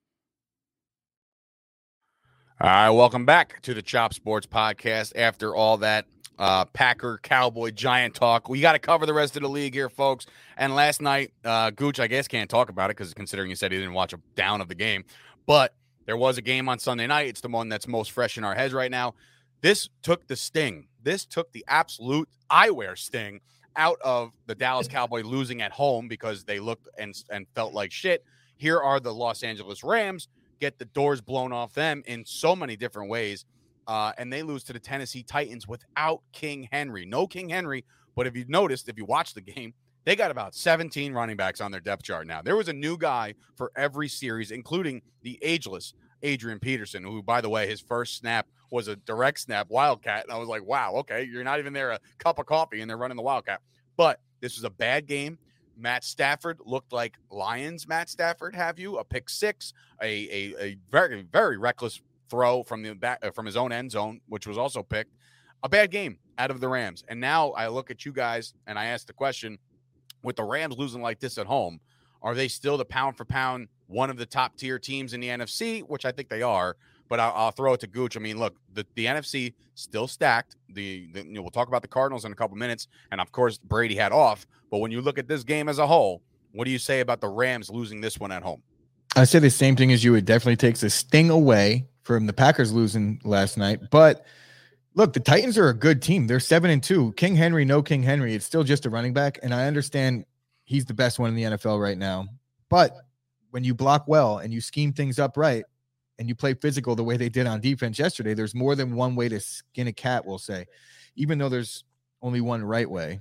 All right, welcome back to the Chop Sports Podcast. After all that Packer, Cowboy, Giant talk, we got to cover the rest of the league here, folks. And last night, Gooch, I guess, can't talk about it because considering you said he didn't watch a down of the game. But there was a game on Sunday night. It's the one that's most fresh in our heads right now. This took the sting. This took the absolute eyewear sting out of the Dallas Cowboys losing at home because they looked and felt like shit. here are the Los Angeles Rams, get the doors blown off them in so many different ways. And they lose to the Tennessee Titans without King Henry. No King Henry, but if you noticed, if you watched the game, they got about 17 running backs on their depth chart now. There was a new guy for every series, including the ageless Adrian Peterson, who, by the way, his first snap was a direct snap Wildcat. And I was like, wow, okay, you're not even there a cup of coffee, and they're running the Wildcat. But this was a bad game. Matt Stafford looked like Lions Matt Stafford, have you? A pick six, a very, very reckless throw from the back from his own end zone, which was also picked. A bad game out of the Rams. And now I look at you guys and I ask the question, with the Rams losing like this at home, are they still the pound for pound one of the top tier teams in the NFC, which I think they are? But I'll throw it to Gooch. I mean, look, the NFC still stacked. We'll talk about the Cardinals in a couple minutes, and of course Brady had off. But when you look at this game as a whole, what do you say about the Rams losing this one at home? I say the same thing as you. It definitely takes a sting away from the Packers losing last night. But look, the Titans are a good team. They're 7-2. King Henry, no King Henry. It's still just a running back, and I understand he's the best one in the NFL right now. But when you block well and you scheme things up right, and you play physical the way they did on defense yesterday, there's more than one way to skin a cat, we'll say, even though there's only one right way.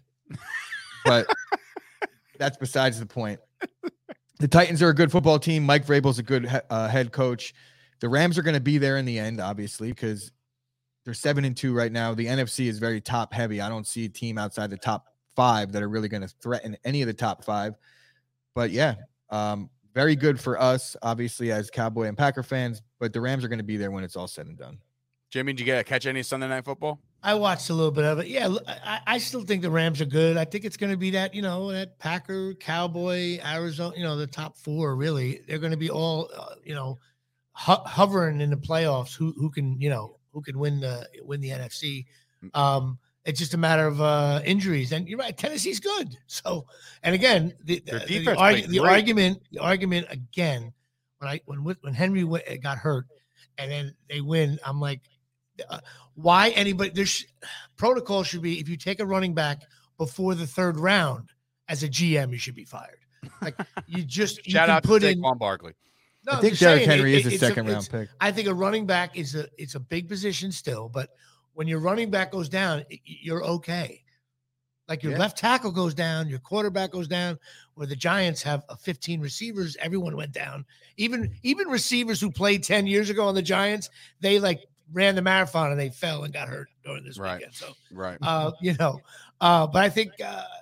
But that's besides the point. The Titans are a good football team. Mike Vrabel's a good head coach. The Rams are going to be there in the end, obviously, because they're 7-2 right now. The NFC is very top heavy. I don't see a team outside the top 5 that are really going to threaten any of the top 5. But yeah, very good for us, obviously, as Cowboy and Packer fans, but the Rams are going to be there when it's all said and done. Jimmy, did you catch any Sunday Night Football? I watched a little bit of it. Yeah, I still think the Rams are good. I think it's going to be that, that Packer, Cowboy, Arizona, the top 4, really. They're going to be all, hovering in the playoffs. Who can win the NFC. It's just a matter of injuries, and you're right. Tennessee's good. So, and again, the argument again, when Henry got hurt, and then they win, I'm like, why anybody? There's protocol should be if you take a running back before the 3rd round as a GM, you should be fired. Like you just shout out to Saquon Barkley. No, I think Derrick Henry is a second-round pick. I think a running back it's a big position still, but when your running back goes down, you're okay. Like your left tackle goes down, your quarterback goes down. Where the Giants have 15 receivers, everyone went down. Even receivers who played 10 years ago on the Giants, they ran the marathon and they fell and got hurt during this weekend. So right, but I think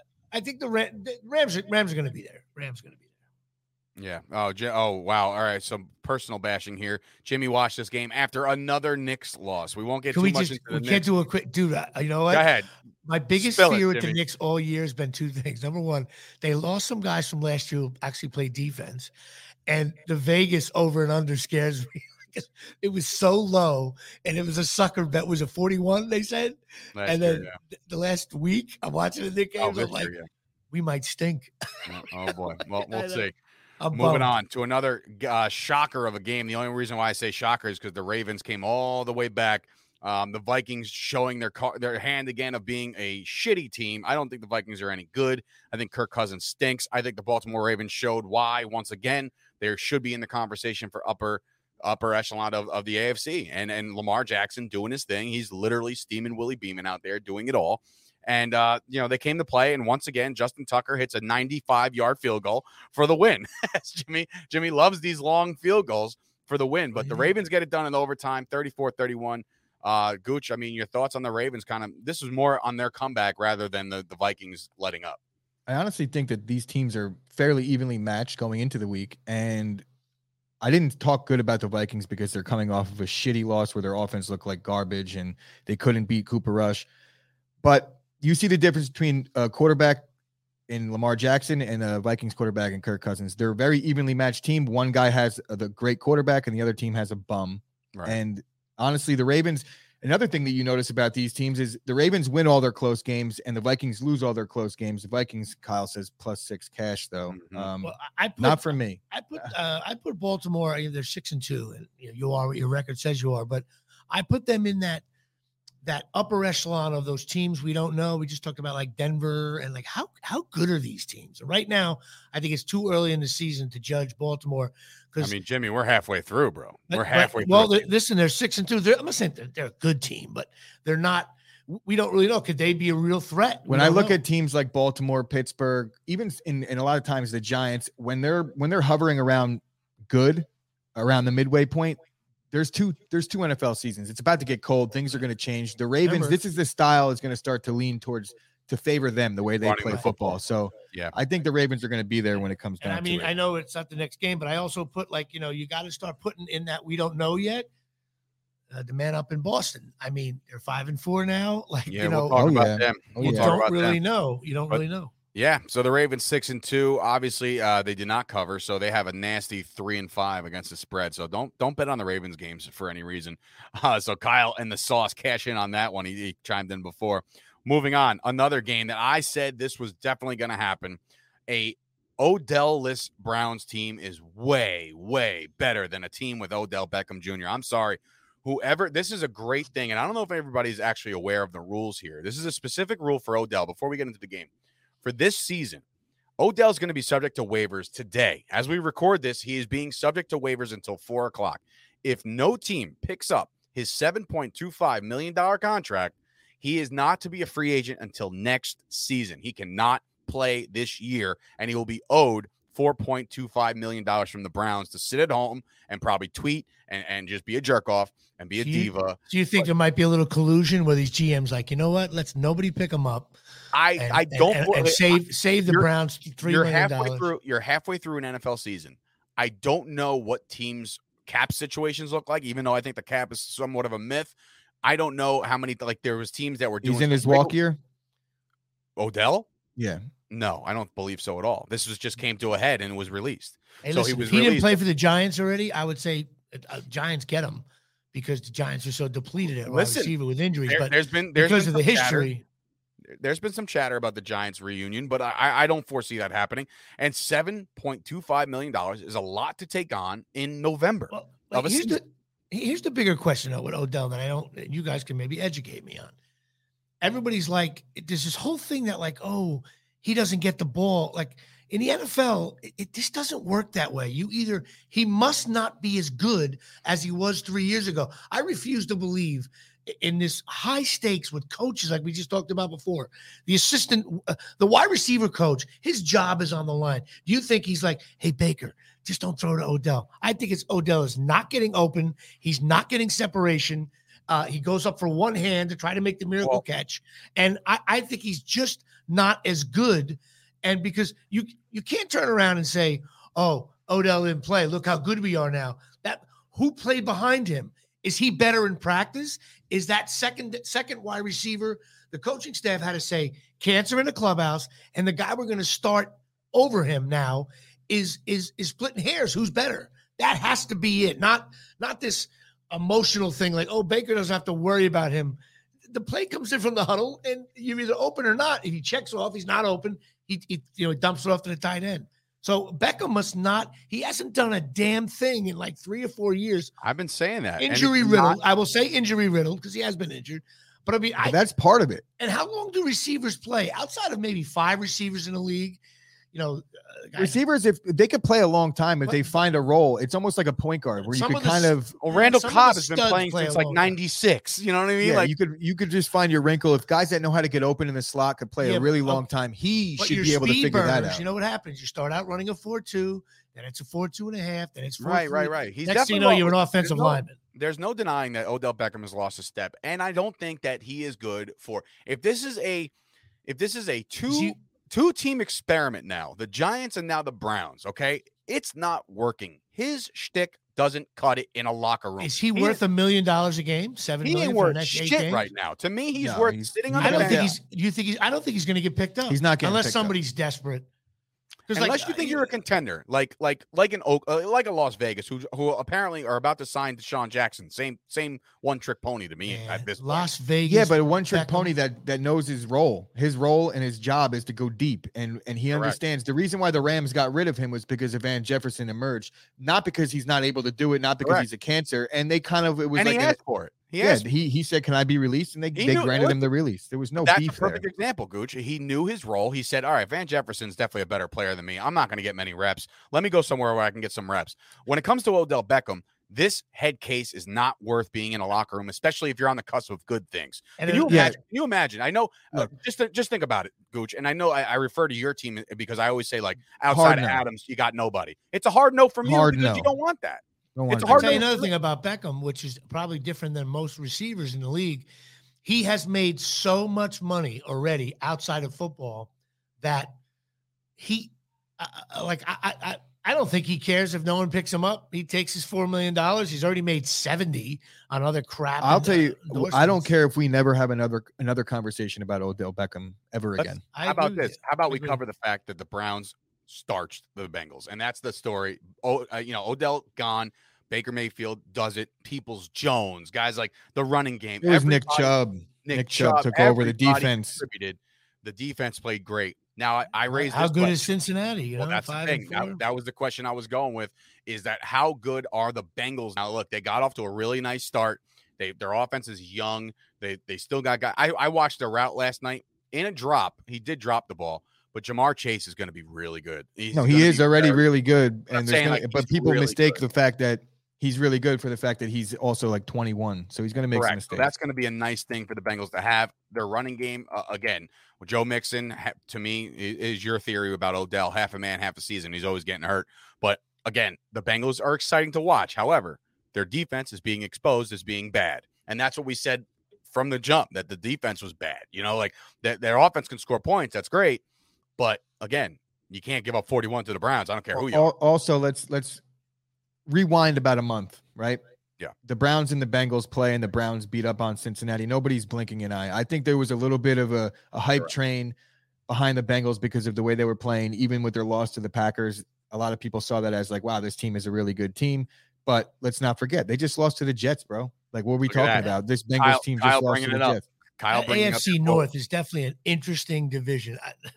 the Rams are going to be there. Rams going to be there. Yeah. Oh, wow. All right. Some personal bashing here. Jimmy watched this game after another Knicks loss. We won't get too much into the Knicks. We can't do a quick, dude. You know what? Go ahead. My biggest fear with the Knicks all year has been 2 things. Number one, they lost some guys from last year who actually played defense, and the Vegas over and under scares me. It was so low, and it was a sucker bet. Was it 41? They said, the last week I'm watching the Knicks games. I'm like, we might stink. Oh boy. Well, we'll see. Moving on to another shocker of a game. The only reason why I say shocker is because the Ravens came all the way back. The Vikings showing their hand again of being a shitty team. I don't think the Vikings are any good. I think Kirk Cousins stinks. I think the Baltimore Ravens showed why, once again, they should be in the conversation for upper echelon of the AFC. And Lamar Jackson doing his thing. He's literally steaming Willie Beeman out there doing it all. And, they came to play. And once again, Justin Tucker hits a 95-yard field goal for the win. Jimmy loves these long field goals for the win. But the Ravens get it done in overtime, 34-31. Gooch, I mean, your thoughts on the Ravens this was more on their comeback rather than the Vikings letting up. I honestly think that these teams are fairly evenly matched going into the week. And I didn't talk good about the Vikings because they're coming off of a shitty loss where their offense looked like garbage and they couldn't beat Cooper Rush. But you see the difference between a quarterback in Lamar Jackson and a Vikings quarterback in Kirk Cousins. They're a very evenly matched team. One guy has the great quarterback and the other team has a bum. Right. And honestly, the Ravens, another thing that you notice about these teams is the Ravens win all their close games and the Vikings lose all their close games. The Vikings, Kyle says, +6 cash, though. Not for me. I put Baltimore, they're 6-2, and you are what your record says you are, but I put them in that that upper echelon of those teams we don't know. We just talked about like Denver and like how good are these teams? And right now, I think it's too early in the season to judge Baltimore. I mean, Jimmy, we're halfway through, bro. We're halfway through. Well, listen, they're 6-2. I'm not saying they're a good team, but they're not. We don't really know. Could they be a real threat? When I look at teams like Baltimore, Pittsburgh, even in a lot of times the Giants, when they're hovering around good, around the midway point, there's two NFL seasons. It's about to get cold. Things are going to change. The Ravens, this is the style is going to start to lean towards to favor them the way they play football. So yeah, I think the Ravens are going to be there when it comes down to it. I know it's not the next game, but I also put you got to start putting in that we don't know yet. The man up in Boston. I mean, they're 5-4 now. We'll talk about them. You don't really know. You don't really know. Yeah. So the Ravens 6-2. Obviously, they did not cover, so they have a nasty 3-5 against the spread. So don't bet on the Ravens games for any reason. So Kyle and the sauce cash in on that one. He chimed in before. Moving on, another game that I said this was definitely going to happen. A Odell-less Browns team is way, way better than a team with Odell Beckham Jr. I'm sorry. This is a great thing, and I don't know if everybody's actually aware of the rules here. This is a specific rule for Odell before we get into the game. For this season, Odell's going to be subject to waivers today. As we record this, he is being subject to waivers until 4 o'clock. If no team picks up his $7.25 million contract, he is not to be a free agent until next season. He cannot play this year, and he will be owed $4.25 million from the Browns to sit at home and probably tweet and just be a jerk off and be a diva. Do you think there might be a little collusion where these GMs like, you know what? Let's nobody pick them up. I don't save the Browns $3 million. You're halfway through an NFL season. I don't know what teams' cap situations look like, even though I think the cap is somewhat of a myth. I don't know how many there was teams that were doing. He's in his walk year. Odell? Yeah. No, I don't believe so at all. This just came to a head and was released. Hey, so listen, he didn't play for the Giants already. I would say Giants get him because the Giants are so depleted at wide receiver with injuries. But there's been because of the history. There's been some chatter about the Giants reunion, but I don't foresee that happening. And $7.25 million is a lot to take on in November. Well, here's the bigger question though with Odell that you guys can maybe educate me on. Everybody's like, there's this whole thing that he doesn't get the ball. Like in the NFL, this doesn't work that way. He must not be as good as he was 3 years ago. I refuse to believe in this high stakes with coaches like we just talked about before. The assistant, the wide receiver coach, his job is on the line. Do you think he's like, hey, Baker, just don't throw to Odell? I think it's Odell is not getting open. He's not getting separation. He goes up for one hand to try to make the miracle catch. And I think he's just not as good. And because you can't turn around and say, oh, Odell didn't play. Look how good we are now. Who played behind him? Is he better in practice? Is that second wide receiver? The coaching staff had to say cancer in the clubhouse, and the guy we're going to start over him now is splitting hairs. Who's better? That has to be it. Not this emotional thing like, oh, Baker doesn't have to worry about him. The play comes in from the huddle, and you're either open or not. If he checks off, he's not open. He dumps it off to the tight end. So Beckham he hasn't done a damn thing in 3 or 4 years. I've been saying that. Injury riddled. I will say injury riddled because he has been injured. But I mean, that's part of it. And how long do receivers play outside of maybe 5 receivers in the league? Receivers, if they could play a long time, if they find a role, it's almost like a point guard where you could Randall Cobb has been playing since 96. You know what I mean? Yeah, you could just find your wrinkle. If guys that know how to get open in the slot could play a really long time, he should be able to figure that out. You know what happens? You start out running a 4-2, then it's a 4-2.5, then it's 4-3. Right. He's next thing you know, you're an offensive lineman. There's no denying that Odell Beckham has lost a step, and I don't think that he is good for if this is a two-team experiment now, the Giants and now the Browns, okay? It's not working. His shtick doesn't cut it in a locker room. Is he worth $1 million a game? $7 million ain't for worth the next shit 8 games? right now. To me, he's worth sitting on the bench. I don't think he's going to get picked up. He's not getting unless somebody's desperate. Unless you think you're a contender, like a Las Vegas, who apparently are about to sign Deshaun Jackson, same one-trick pony to me at this point. Las Vegas, yeah, but a one-trick pony that knows his role and his job is to go deep, and he understands the reason why the Rams got rid of him was because of Van Jefferson emerged, not because he's not able to do it, not because he's a cancer, and they kind of he He said, "Can I be released?" And they granted him the release. There was no That's beef a perfect there. example, Gooch. He knew his role. He said, all right, Van Jefferson's definitely a better player than me. I'm not going to get many reps. Let me go somewhere where I can get some reps. When it comes to Odell Beckham, this head case is not worth being in a locker room, especially if you're on the cusp of good things. Can you imagine? I know, just think about it, Gooch. And I know I refer to your team because I always say, like, outside of Adams, you got nobody. It's a hard no from you because you don't want that. It's hard. I'll tell you another thing about Beckham, which is probably different than most receivers in the league. He has made so much money already outside of football that he, I don't think he cares if no one picks him up. He takes his $4 million. He's already made 70 on other crap. I'll tell you, I don't care if we never have another conversation about Odell Beckham ever again. How about this? How about we cover the fact that the Browns starched the Bengals, and that's the story. Odell gone. Baker Mayfield does it. Peoples-Jones, guys like the running game. It was Nick Chubb. Nick Chubb took over the defense. Contributed. The defense played great. Now I raised how this good question. is Cincinnati? Well, that's the thing. That was the question I was going with. Is that how good are the Bengals now? Look, they got off to a really nice start. Their offense is young. They still got guys. I watched their route last night in a drop. He did drop the ball. But Jamar Chase is going to be really good. He is already really good. But people mistake the fact that he's really good for the fact that he's also like 21. So he's going to make some mistakes. So that's going to be a nice thing for the Bengals to have. Their running game, again, with Joe Mixon, to me, is your theory about Odell. Half a man, half a season. He's always getting hurt. But, again, the Bengals are exciting to watch. However, their defense is being exposed as being bad. And that's what we said from the jump, that the defense was bad. Like their offense can score points. That's great. But, again, you can't give up 41 to the Browns. I don't care who you are. Also, let's rewind about a month, right? Yeah. The Browns and the Bengals play, and the Browns beat up on Cincinnati. Nobody's blinking an eye. I think there was a little bit of a hype train behind the Bengals because of the way they were playing, even with their loss to the Packers. A lot of people saw that as like, wow, this team is a really good team. But let's not forget, they just lost to the Jets, bro. Like, what are we talking about? This Bengals team just lost to the Jets. AFC North is definitely an interesting division.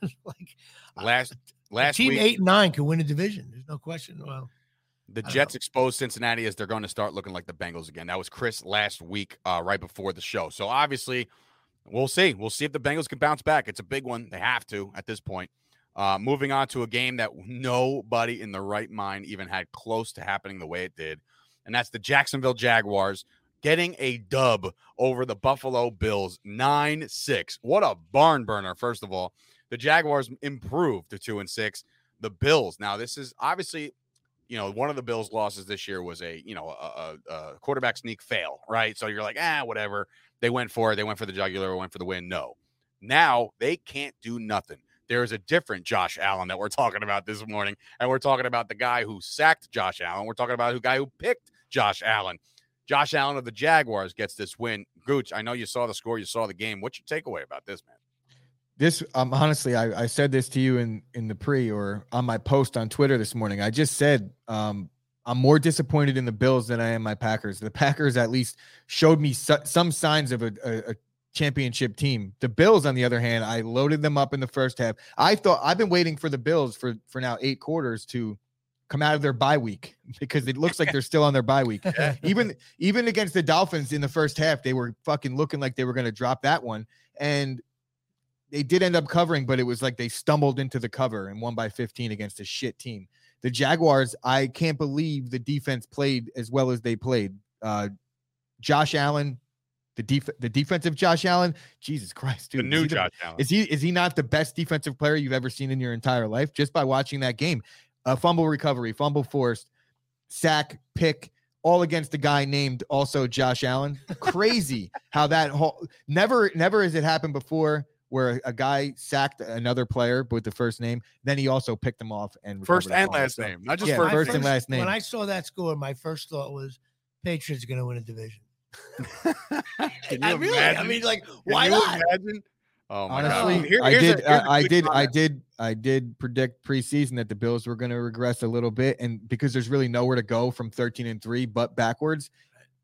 Last team week, 8-9 can win a division. There's no question. Well, the Jets exposed Cincinnati as they're going to start looking like the Bengals again. That was Chris last week, right before the show. So obviously, we'll see. We'll see if the Bengals can bounce back. It's a big one. They have to at this point. Moving on to a game that nobody in the right mind even had close to happening the way it did, and that's the Jacksonville Jaguars getting a dub over the Buffalo Bills, 9-6. What a barn burner, first of all. The Jaguars improved to 2-6. The Bills, now this is obviously, one of the Bills' losses this year was a quarterback sneak fail, right? So you're like, whatever. They went for it. They went for the jugular, went for the win. No. Now they can't do nothing. There is a different Josh Allen that we're talking about this morning, and we're talking about the guy who sacked Josh Allen. We're talking about the guy who picked Josh Allen. Josh Allen of the Jaguars gets this win. Gooch, I know you saw the score, you saw the game. What's your takeaway about this, man? This, honestly, I said this to you in the pre or on my post on Twitter this morning. I just said I'm more disappointed in the Bills than I am my Packers. The Packers at least showed me some signs of a championship team. The Bills, on the other hand, I loaded them up in the first half. I've been waiting for the Bills for now 8 quarters to come out of their bye week because it looks like they're still on their bye week. Even against the Dolphins in the first half, they were fucking looking like they were going to drop that one. And they did end up covering, but it was like they stumbled into the cover and won by 15 against a shit team. The Jaguars, I can't believe the defense played as well as they played. Josh Allen, the defensive Josh Allen, Jesus Christ, dude. The new Josh Allen. Is he not the best defensive player you've ever seen in your entire life? Just by watching that game. Fumble recovery, fumble forced, sack, pick, all against the guy named also Josh Allen. Crazy how that whole never has it happened before where a guy sacked another player with the first name, then he also picked them off and first and last name, not just first and last name. When I saw that score, my first thought was Patriots are going to win a division. Why not? Imagine? Oh my Honestly, God. I did predict preseason that the Bills were going to regress a little bit, and because there's really nowhere to go from 13-3 but backwards.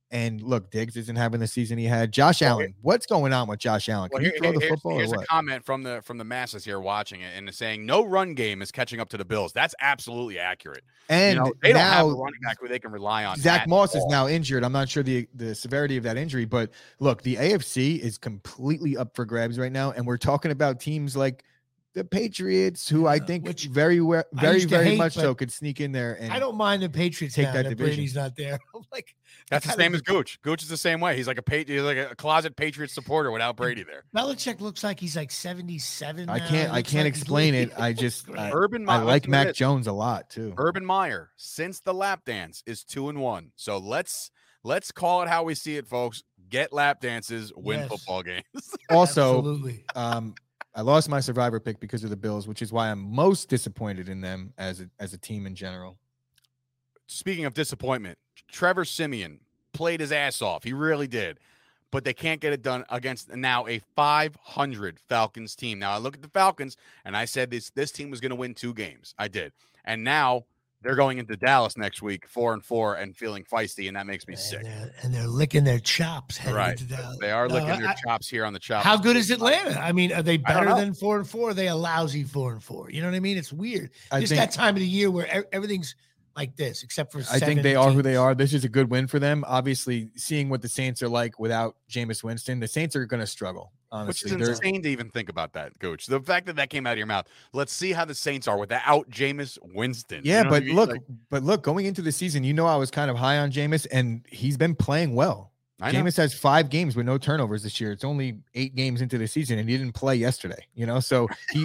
And look, Diggs isn't having the season he had. Josh Allen, what's going on with Josh Allen? Can he throw the football here's or what? A comment from the masses here watching it, and it's saying no run game is catching up to the Bills. That's absolutely accurate. And they don't have a running back who they can rely on. Zach Moss is now injured. I'm not sure the severity of that injury, but look, the AFC is completely up for grabs right now, and we're talking about teams like the Patriots, who I think very much so could sneak in there. And I don't mind the Patriots take now that that division. Brady's not there. I'm like, that's the same as Gooch. Gooch is the same way. He's like a closet Patriots supporter without Brady there. Belichick looks like he's like 77 now. I can't explain it. I just I like Mac Jones a lot too. Urban Meyer, since the lap dance, is 2-1. So let's call it how we see it, folks. Get lap dances, win football games. Also, absolutely. I lost my survivor pick because of the Bills, which is why I'm most disappointed in them as a team in general. Speaking of disappointment, Trevor Siemian played his ass off. He really did. But they can't get it done against now a 500 Falcons team. Now, I look at the Falcons, and I said this team was going to win 2 games. I did. And now they're going into Dallas next week, 4-4, and feeling feisty, and that makes me sick. And they're licking their chops. Right. They are licking their chops here on the chops. How good is Atlanta? I mean, are they better than 4-4? Or are they a lousy 4-4? You know what I mean? It's weird. It's that time of the year where everything's like this, except for I think they are who they are. This is a good win for them. Obviously, seeing what the Saints are like without Jameis Winston, the Saints are going to struggle. Honestly, which is insane to even think about that, Coach. The fact that came out of your mouth. Let's see how the Saints are without Jameis Winston. Yeah, but look, going into the season, I was kind of high on Jameis, and he's been playing well. Jameis has 5 games with no turnovers this year. It's only 8 games into the season, and he didn't play yesterday. So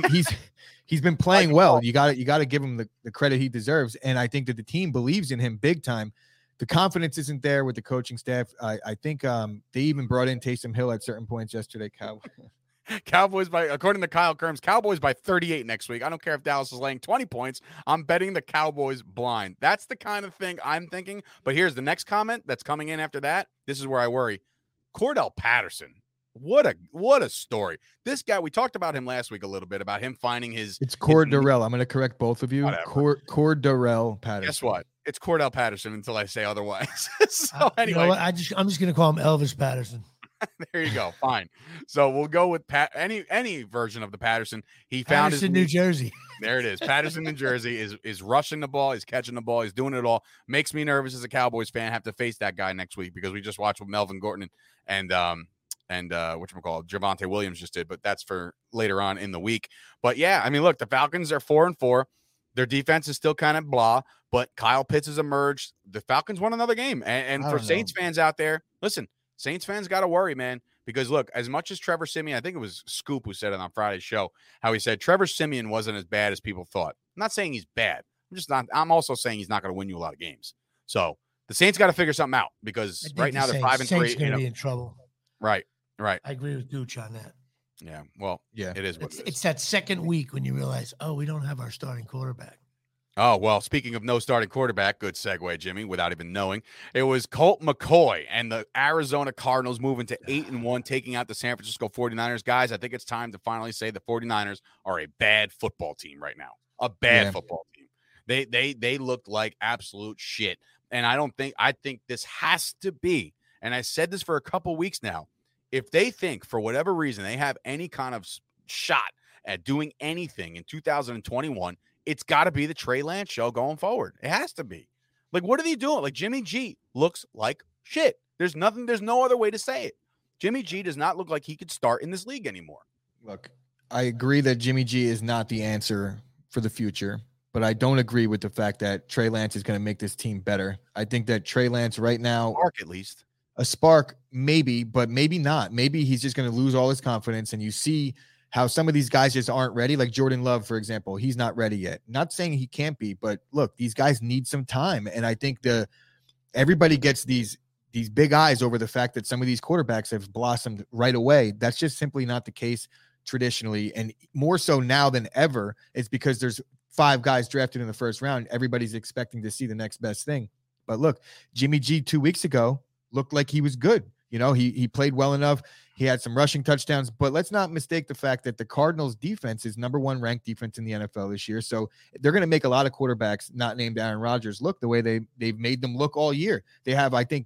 he's been playing well. You got to give him the credit he deserves, and I think that the team believes in him big time. The confidence isn't there with the coaching staff. I think they even brought in Taysom Hill at certain points yesterday. Cowboys according to Kyle Kerms, Cowboys by 38 next week. I don't care if Dallas is laying 20 points. I'm betting the Cowboys blind. That's the kind of thing I'm thinking. But here's the next comment that's coming in after that. This is where I worry. Cordell Patterson. What a story. This guy, we talked about him last week a little bit, about him finding his... It's Cordarrelle. I'm going to correct both of you. Cordarrelle Patterson. Guess what? It's Cordell Patterson until I say otherwise. So anyway. You know what? I'm just going to call him Elvis Patterson. There you go. Fine. So we'll go with any version of the Patterson. He found Patterson, New Jersey. There it is. Patterson, New Jersey is rushing the ball. He's catching the ball. He's doing it all. Makes me nervous as a Cowboys fan. Have to face that guy next week because we just watched what Melvin Gordon and whatchamacallit, Javonte Williams just did, but that's for later on in the week. But yeah, I mean, look, the Falcons are 4-4. Their defense is still kind of blah, but Kyle Pitts has emerged. The Falcons won another game. And for Saints fans out there, listen, Saints fans got to worry, man, because look, as much as Trevor Siemian, I think it was Scoop who said it on Friday's show, how he said Trevor Siemian wasn't as bad as people thought. I'm not saying he's bad. I'm also saying he's not going to win you a lot of games. So the Saints got to figure something out because right now they're 5-3. Saints going to be in trouble. Right. I agree with Gooch on that. Yeah. Well, yeah, it is what it is. It's that second week when you realize, we don't have our starting quarterback. Oh, well, speaking of no starting quarterback, good segue, Jimmy, without even knowing. It was Colt McCoy and the Arizona Cardinals moving to 8-1, taking out the San Francisco 49ers. Guys, I think it's time to finally say the 49ers are a bad football team right now. A bad football team. They look like absolute shit. And I think this has to be, and I said this for a couple weeks now, if they think for whatever reason they have any kind of shot at doing anything in 2021, it's got to be the Trey Lance show going forward. It has to be. Like, what are they doing? Like, Jimmy G looks like shit. There's no other way to say it. Jimmy G does not look like he could start in this league anymore. Look, I agree that Jimmy G is not the answer for the future, but I don't agree with the fact that Trey Lance is going to make this team better. I think that Trey Lance right now, spark at least. A spark, maybe, but maybe not. Maybe he's just going to lose all his confidence, and you see how some of these guys just aren't ready. Like Jordan Love, for example, he's not ready yet. Not saying he can't be, but look, these guys need some time. And I think everybody gets these big eyes over the fact that some of these quarterbacks have blossomed right away. That's just simply not the case traditionally. And more so now than ever, it's because there's 5 guys drafted in the first round. Everybody's expecting to see the next best thing. But look, Jimmy G 2 weeks ago looked like he was good. He played well enough. He had some rushing touchdowns, but let's not mistake the fact that the Cardinals defense is number 1 ranked defense in the NFL this year. So they're going to make a lot of quarterbacks not named Aaron Rodgers look the way they've made them look all year. They have, I think,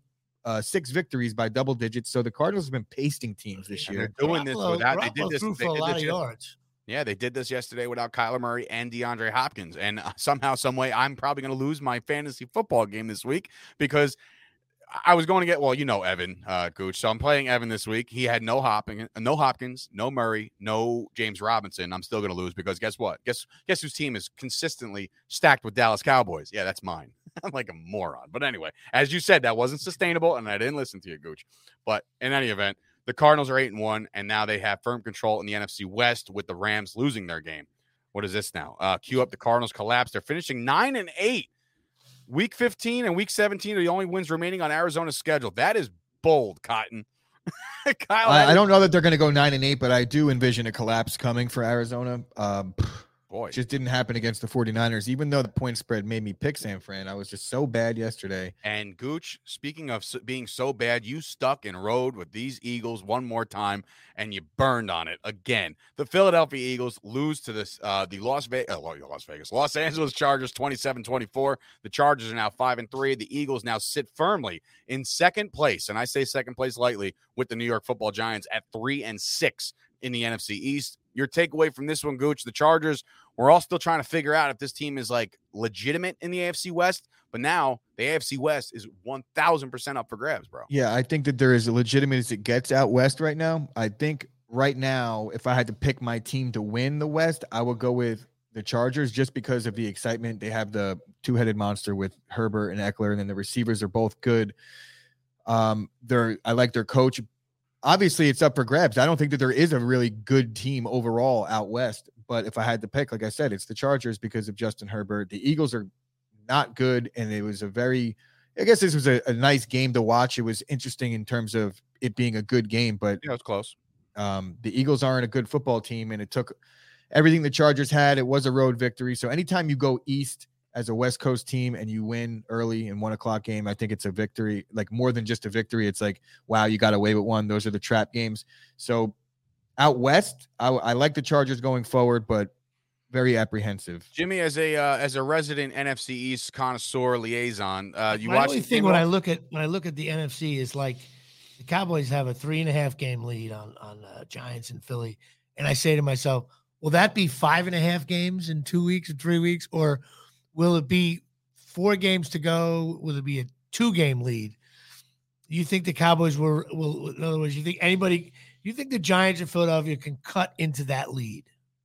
6 victories by double digits. So the Cardinals have been pasting teams this year. They're doing this without. They did this. Threw for a lot of yards. Yeah, they did this yesterday without Kyler Murray and DeAndre Hopkins. And somehow, some way, I'm probably going to lose my fantasy football game this week because I was going to get, well, you know, Evan Gooch. So I'm playing Evan this week. He had no Hopkins, no Murray, no James Robinson. I'm still going to lose because guess what? Guess whose team is consistently stacked with Dallas Cowboys? Yeah, that's mine. I'm like a moron. But anyway, as you said, that wasn't sustainable, and I didn't listen to you, Gooch. But in any event, the Cardinals are 8-1, and now they have firm control in the NFC West with the Rams losing their game. What is this now? Cue up the Cardinals collapse. They're finishing 9-8. Week 15 and Week 17 are the only wins remaining on Arizona's schedule. That is bold, Cotton. Kyle, I don't know that they're going to go 9-8, but I do envision a collapse coming for Arizona. Boy, just didn't happen against the 49ers, even though the point spread made me pick San Fran. I was just so bad yesterday. And Gooch, speaking of being so bad, you stuck and rode with these Eagles one more time, and you burned on it again. The Philadelphia Eagles lose to the Los Angeles Chargers 27-24. The Chargers are now 5-3. The Eagles now sit firmly in second place, and I say second place lightly, with the New York Football Giants at 3-6 in the NFC East. Your takeaway from this one, Gooch, the Chargers, we're all still trying to figure out if this team is like legitimate in the AFC West, but now the AFC West is 1,000% up for grabs, bro. Yeah, I think that there is as legitimate as it gets out West right now. I think right now, if I had to pick my team to win the West, I would go with the Chargers just because of the excitement. They have the two-headed monster with Herbert and Eckler, and then the receivers are both good. I like their coach. Obviously, it's up for grabs. I don't think that there is a really good team overall out West. But if I had to pick, like I said, it's the Chargers because of Justin Herbert. The Eagles are not good, and it was I guess this was a nice game to watch. It was interesting in terms of it being a good game, but it's close. The Eagles aren't a good football team, and it took everything the Chargers had. It was a road victory. So anytime you go east as a West Coast team and you win early in 1 o'clock game, I think it's a victory, like more than just a victory. It's like, wow, you got away with one. Those are the trap games. So out West, I like the Chargers going forward, but very apprehensive. Jimmy, as a resident NFC East connoisseur liaison, you watch the thing when I look at the NFC is like the Cowboys have a 3.5 game lead on Giants and Philly. And I say to myself, will that be 5.5 games in 2 weeks or 3 weeks? Or will it be 4 games to go? Will it be a 2-game lead? You think the Cowboys will, in other words, you think the Giants and Philadelphia can cut into that lead?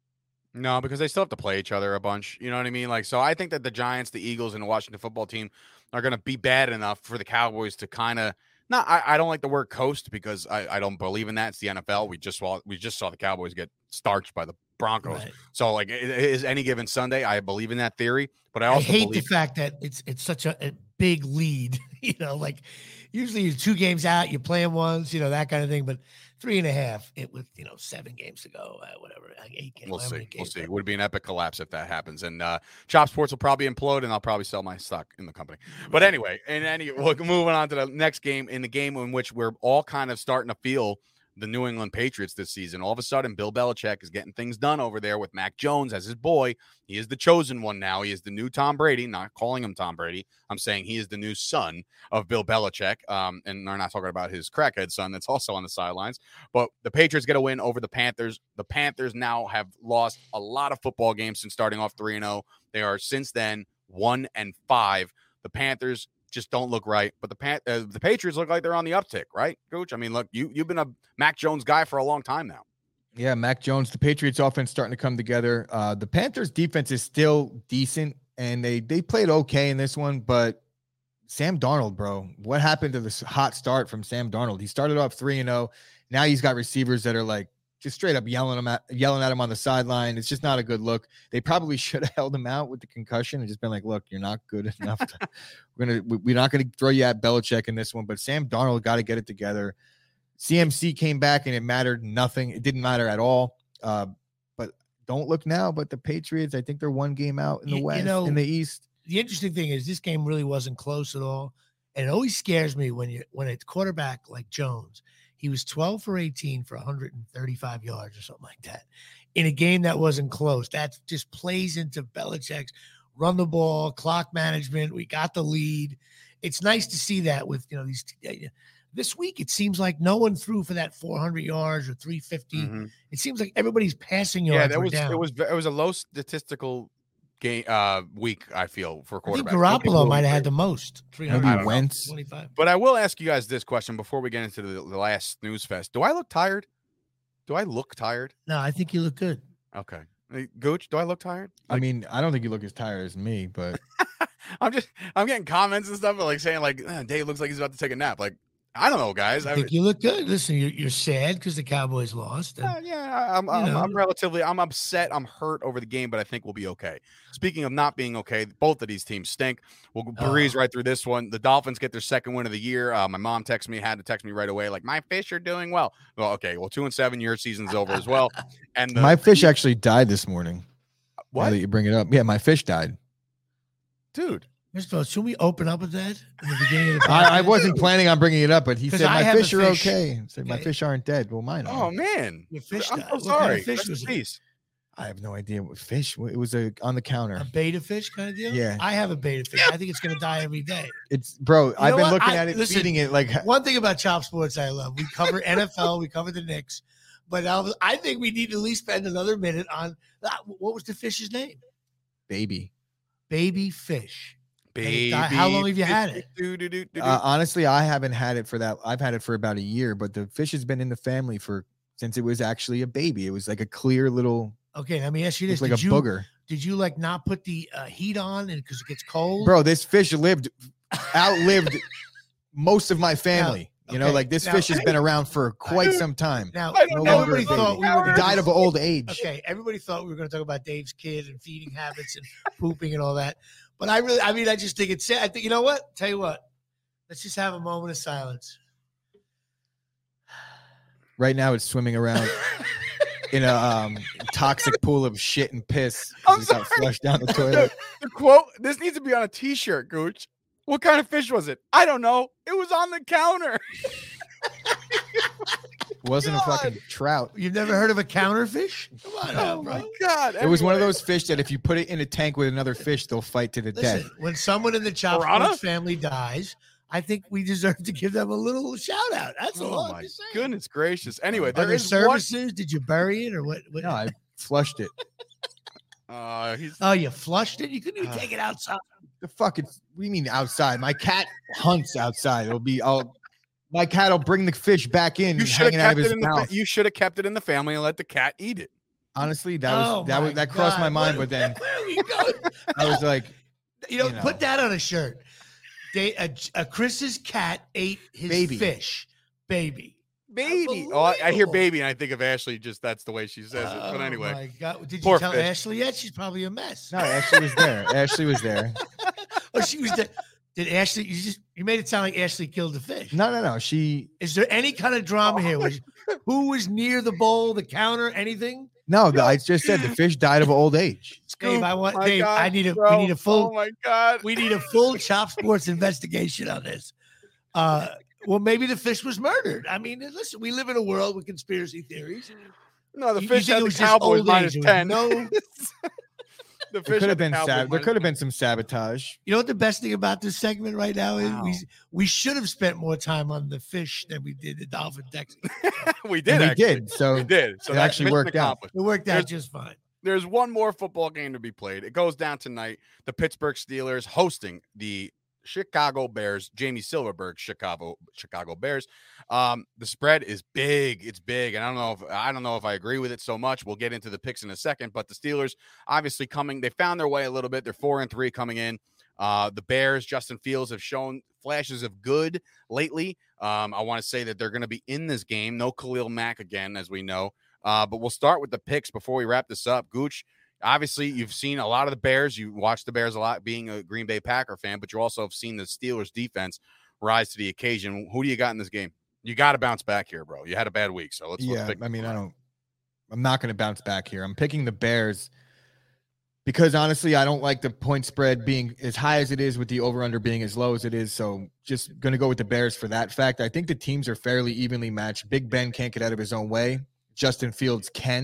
No, because they still have to play each other a bunch. You know what I mean? Like, so I think that the Giants, the Eagles, and the Washington football team are going to be bad enough for the Cowboys to kind of not. I don't like the word coast because I don't believe in that. It's the NFL. We just saw the Cowboys get starched by the Broncos. Right. So like, it is any given Sunday. I believe in that theory, but I also hate the fact that it's such a big lead. You know, like usually you're 2 games out, you're playing once, you know, that kind of thing, but 3.5, it with 7 games to go, whatever, like 8 games. We'll see. It would be an epic collapse if that happens, and Chop Sports will probably implode, and I'll probably sell my stock in the company. But anyway, moving on to the next game, in the game in which we're all kind of starting to feel the New England Patriots this season. All of a sudden, Bill Belichick is getting things done over there with Mac Jones as his boy. He is the chosen one now. He is the new Tom Brady. Not calling him Tom Brady. I'm saying he is the new son of Bill Belichick. And they're not talking about his crackhead son that's also on the sidelines. But the Patriots get a win over the Panthers. The Panthers now have lost a lot of football games since starting off 3-0. They are since then 1-5. The Panthers just don't look right, but the Patriots look like they're on the uptick, right, Coach? I mean, look, you've been a Mac Jones guy for a long time now. Yeah, Mac Jones, the Patriots offense starting to come together. The Panthers defense is still decent, and they played okay in this one, but Sam Darnold, bro, what happened to this hot start from Sam Darnold? He started off 3-0. Now he's got receivers that are like just straight up yelling at him on the sideline. It's just not a good look. They probably should have held him out with the concussion and just been like, look, you're not good enough. We're not going to throw you at Belichick in this one, but Sam Darnold got to get it together. CMC came back and it mattered nothing. It didn't matter at all. But don't look now, but the Patriots, I think they're 1 game out in the West, in the East. The interesting thing is this game really wasn't close at all. And it always scares me when it's quarterback like Jones. He was 12 for 18 for 135 yards or something like that in a game that wasn't close. That just plays into Belichick's run the ball, clock management. We got the lead. it's nice to see that with these. This week, it seems like no one threw for that 400 yards or 350. Mm-hmm. It seems like everybody's passing yards. Yeah, were down. it was a low statistical game week. I feel for quarterback. I think Garoppolo might have had the most. 300. Maybe Wentz. 25. But I will ask you guys this question before we get into the last snooze fest. Do I look tired? Do I look tired? No, I think you look good. Okay, hey, Gooch, do I look tired? I mean, I don't think you look as tired as me, but I'm getting comments and stuff like saying like Dave looks like he's about to take a nap. Like, I don't know, guys. I think you look good. Listen, you're sad because the Cowboys lost. And, I'm relatively. I'm upset. I'm hurt over the game, but I think we'll be okay. Speaking of not being okay, both of these teams stink. We'll breeze right through this one. The Dolphins get their second win of the year. My mom had to text me right away, like, my fish are doing well. Well, okay. Well, 2-7, your season's over as well. And my fish actually died this morning. What? Now that you bring it up, yeah, my fish died, dude. First of all, should we open up with that in the beginning of the I wasn't planning on bringing it up, but he said my fish are fish. okay. He said my fish aren't dead. Well, mine are. Oh man, your fish I'm died. so What sorry. kind of fish was it? I have no idea what fish. It was on the counter. A beta fish kind of deal. Yeah, I have a beta fish. I think it's going to die every day. It's bro. I've been looking at it, listen, feeding it like. One thing about Chop Sports I love. We cover NFL. We cover the Knicks, but I think we need to at least spend another minute on what was the fish's name? Baby fish. Baby, how long have you had it? Honestly, I haven't had it for that. I've had it for about a year, but the fish has been in the family since it was actually a baby. It was like a clear little. Okay, let me ask you this: like booger. Did you like not put the heat on and because it gets cold? Bro, this fish outlived most of my family. This fish has been around for quite some time. Now, everybody thought we were died of old age. Okay, everybody thought we were going to talk about Dave's kid and feeding habits and pooping and all that. But I just think it's sad. I think, you know what? Tell you what, let's just have a moment of silence. Right now, it's swimming around in a toxic pool of shit and piss. I'm sorry. Got flushed down the toilet. The quote, this needs to be on a t-shirt, Gooch. What kind of fish was it? I don't know. It was on the counter. Wasn't a fucking trout. You've never heard of a counterfish? Come on now, bro. My God. It was one of those fish that if you put it in a tank with another fish, they'll fight to the death. When someone in the Chop Sports family dies, I think we deserve to give them a little shout out. That's all. Oh my goodness gracious. Anyway, there is services. Did you bury it or what? No, I flushed it. You flushed it? You couldn't even take it outside. The fuck? What do you mean outside? My cat hunts outside. My cat will bring the fish back in. You should have kept it in mouth. You should have kept it in the family and let the cat eat it. Honestly, that crossed my mind, but then I was like, put that on a shirt. Chris's cat ate his fish. Baby. Oh, I hear baby and I think of Ashley. Just that's the way she says it. But anyway, my God. Did you tell fish. Ashley yet? She's probably a mess. No, Ashley was there. Ashley was there. Oh, she was there. Did Ashley? You made it sound like Ashley killed the fish. No. Is there any kind of drama here? Who was near the bowl, the counter, anything? No, I just said the fish died of old age. Dave, we need a full. Oh my God, we need a full Chop Sports investigation on this. Well, maybe the fish was murdered. I mean, listen, we live in a world with conspiracy theories. No, the fish had the Cowboys -10. No. There could have been some sabotage. You know what the best thing about this segment right now is? We should have spent more time on the fish than we did the Dolphin Texans. we did. So it actually worked out. It worked out just fine. There's one more football game to be played. It goes down tonight. The Pittsburgh Steelers hosting the Chicago Bears, Jamie Silverberg, Chicago Bears. The spread is big. It's big. And I don't know if I agree with it so much. We'll get into the picks in a second, but the Steelers obviously they found their way a little bit. They're 4-3 coming in. The Bears, Justin Fields have shown flashes of good lately. I want to say that they're going to be in this game. No Khalil Mack again, as we know. But we'll start with the picks before we wrap this up. Gooch, obviously, you've seen a lot of the Bears. You watch the Bears a lot being a Green Bay Packer fan, but you also have seen the Steelers defense rise to the occasion. Who do you got in this game? You got to bounce back here, bro. You had a bad week, so let's pick. I'm not going to bounce back here. I'm picking the Bears because, honestly, I don't like the point spread being as high as it is with the over-under being as low as it is, so just going to go with the Bears for that fact. I think the teams are fairly evenly matched. Big Ben can't get out of his own way. Justin Fields can.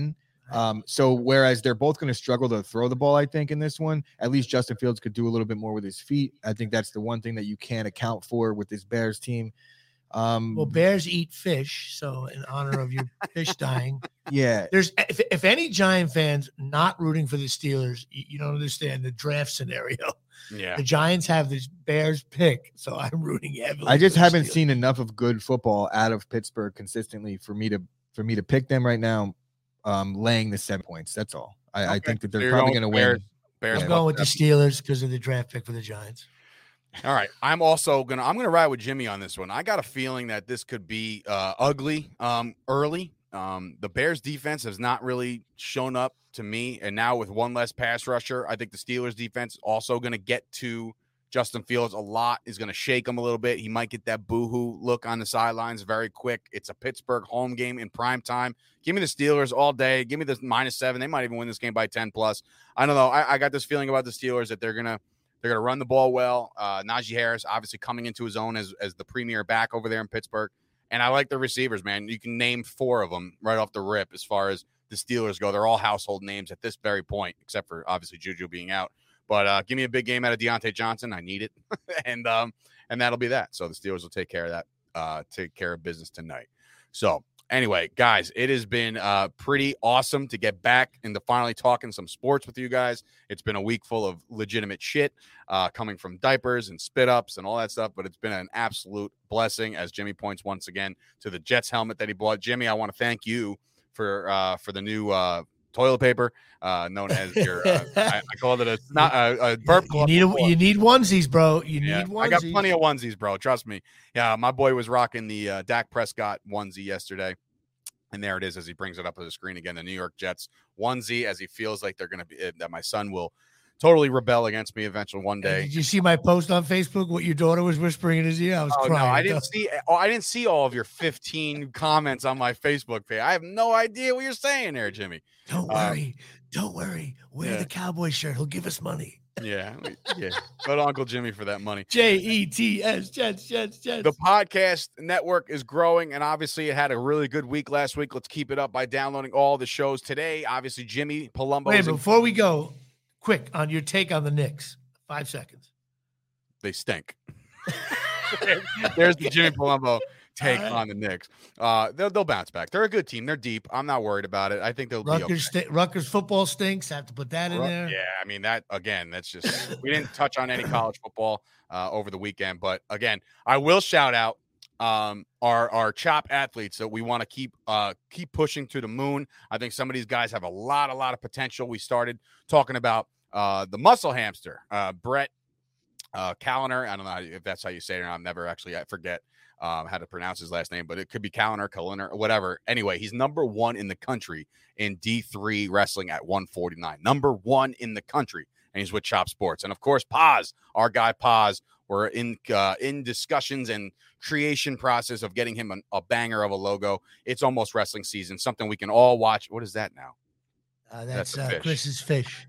So whereas they're both going to struggle to throw the ball, I think in this one, at least Justin Fields could do a little bit more with his feet. I think that's the one thing that you can't account for with this Bears team. Well, bears eat fish, so in honor of your fish dying, yeah. There's if any Giant fans not rooting for the Steelers, you don't understand the draft scenario. Yeah, the Giants have this Bears pick, so I'm rooting heavily. I just for the haven't Steelers. seen enough of good football out of Pittsburgh consistently for me to pick them right now. Laying the 7 points. That's all. I think that So they're you're probably going going to with win. Bears I'm going with the Steelers because of the draft pick for the Giants. All right. I'm gonna ride with Jimmy on this one. I got a feeling that this could be ugly early. The Bears defense has not really shown up to me, and now with one less pass rusher, I think the Steelers defense also going to get to Justin Fields a lot, is going to shake him a little bit. He might get that boo-hoo look on the sidelines very quick. It's a Pittsburgh home game in prime time. Give me the Steelers all day. Give me the -7. They might even win this game by 10 plus. I don't know. I got this feeling about the Steelers that they're gonna run the ball well. Najee Harris obviously coming into his own as the premier back over there in Pittsburgh. And I like the receivers, man. You can name 4 of them right off the rip as far as the Steelers go. They're all household names at this very point, except for obviously Juju being out. But give me a big game out of Deontay Johnson. I need it. and that'll be that. So the Steelers will take care of that, take care of business tonight. So anyway, guys, it has been pretty awesome to get back into finally talking some sports with you guys. It's been a week full of legitimate shit coming from diapers and spit ups and all that stuff, but it's been an absolute blessing, as Jimmy points once again to the Jets helmet that he bought. Jimmy, I want to thank you for the new toilet paper known as your I called it a burp club. You need onesies, bro. You need onesies. I got plenty of onesies, bro. Trust me. Yeah, my boy was rocking the Dak Prescott onesie yesterday. And there it is as he brings it up to the screen again, the New York Jets onesie, as he feels like they're going to be, that my son will totally rebel against me eventually one day. Did you see my post on Facebook? What your daughter was whispering in his ear? I was crying. No, I didn't see all of your 15 comments on my Facebook page. I have no idea what you're saying there, Jimmy. Don't worry. Wear the cowboy shirt. He'll give us money. Yeah. Go to Uncle Jimmy for that money. Jets. The podcast network is growing, and obviously it had a really good week last week. Let's keep it up by downloading all the shows today. Obviously, Jimmy Palumbo. Wait, before we go, quick on your take on the Knicks. 5 seconds. They stink. There's the Jimmy Palumbo take on the Knicks. They'll bounce back. They're a good team. They're deep. I'm not worried about it. I think they'll be okay. Rutgers football stinks. Have to put that in there. Yeah, I mean that again. That's just we didn't touch on any college football over the weekend, but again, I will shout out our Chop athletes that we want to keep pushing to the moon. I think some of these guys have a lot of potential. We started talking about the muscle hamster, Brett Callender. I don't know if that's how you say it or not. I've never actually, I forget how to pronounce his last name, but it could be Callender, whatever. Anyway, he's number 1 in the country in D3 wrestling at 149. Number 1 in the country, and he's with Chop Sports. And of course, Paz, our guy Paz, we're in discussions and creation process of getting him a banger of a logo. It's almost wrestling season, something we can all watch. What is that now? That's Chris's fish.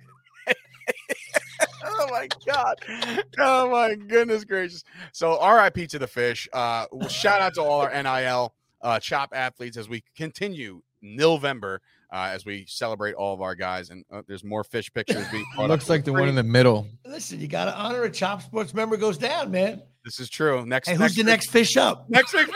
Oh my God. Oh my goodness gracious. So RIP to the fish. Shout out to all our NIL Chop athletes as we continue November as we celebrate all of our guys. And there's more fish pictures. Looks like the one in the middle. Listen, you got to honor a Chop Sports member goes down, man. This is true. Who's the next fish up? Next week.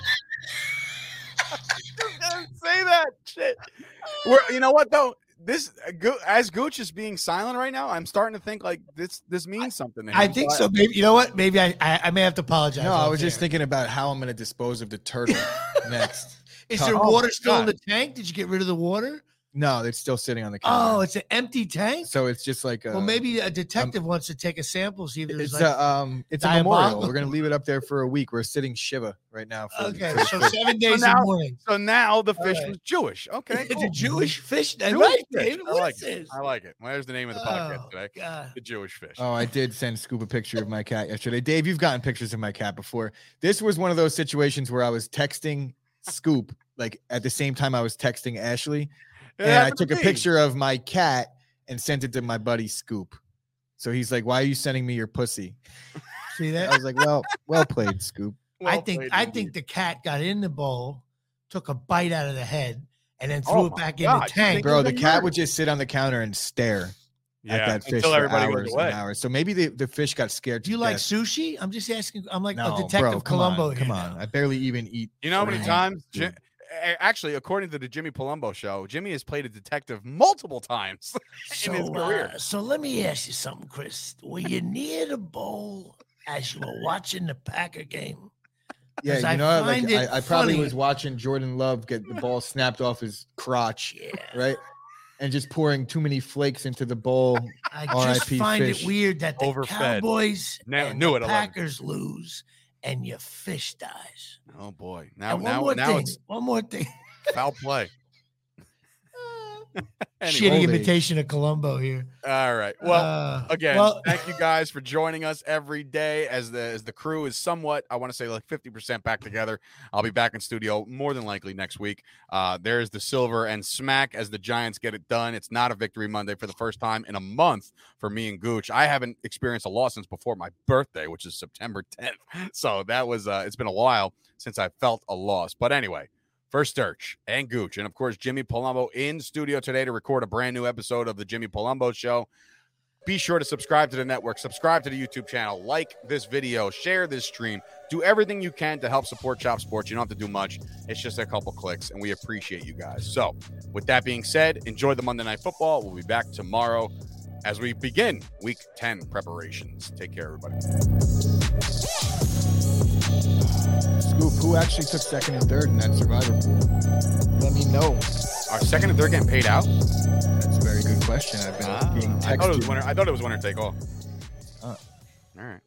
Say that shit. You know what though? This as Gooch is being silent right now, I'm starting to think like this means something to him. I think so. Maybe you know what? Maybe I may have to apologize. No, I was just thinking about how I'm going to dispose of the turtle next. Is there water still in the tank? Did you get rid of the water? No, it's still sitting on the counter. Oh, it's an empty tank. So it's just like well, maybe a detective wants to take a sample. See if there's it's a memorial. We're gonna leave it up there for a week. We're sitting Shiva right now. Okay, so 7 days in mourning. So now the fish was Jewish. Okay, it's a Jewish fish. Jewish right, fish. David. I like it. I like it. Well, there's the name of the podcast today. God. The Jewish fish. Oh, I did send Scoop a picture of my cat yesterday. Dave, you've gotten pictures of my cat before. This was one of those situations where I was texting Scoop like at the same time I was texting Ashley. And I took a picture of my cat and sent it to my buddy Scoop. So he's like, "Why are you sending me your pussy?" See that? I was like, "Well played, Scoop." I think the cat got in the bowl, took a bite out of the head, and then threw it back in the tank. Bro, the cat would just sit on the counter and stare at that fish until for everybody hours goes away. and hours. So maybe the fish got scared. Do you like sushi? I'm just asking. I'm like No, a Detective bro, Columbo here. Come on. I barely even eat. You know how many times? Actually, according to the Jimmy Palumbo show, Jimmy has played a detective multiple times in his career. So let me ask you something, Chris. Were you near the bowl as you were watching the Packer game? Yeah, I you know, like find it I probably funny. was watching Jordan Love get the ball snapped off his crotch, right? And just pouring too many flakes into the bowl. I just RIP find fish. it weird that the Overfed. Cowboys and knew the it, 11. Packers lose and your fish dies. Oh boy! And Now it's one more thing. foul play. Shitty Holy. imitation of Columbo here. All right. Well, again, thank you guys for joining us every day as the crew is somewhat, I want to say, like 50% back together. I'll be back in studio more than likely next week. There's the silver and smack as the Giants get it done. It's not a victory Monday for the first time in a month for me and Gooch. I haven't experienced a loss since before my birthday, which is September 10th. So that was it's been a while since I felt a loss. But anyway, for Sturch and Gooch, and of course, Jimmy Palumbo in studio today to record a brand new episode of the Jimmy Palumbo Show. Be sure to subscribe to the network, subscribe to the YouTube channel, like this video, share this stream, do everything you can to help support Chop Sports. You don't have to do much. It's just a couple clicks, and we appreciate you guys. So with that being said, enjoy the Monday Night Football. We'll be back tomorrow as we begin Week 10 preparations. Take care, everybody. Scoop, who actually took second and third in that Survivor pool? Let me know. Our second and third getting paid out? That's a very good question. I've been being texted. I thought it was winner take all. All right.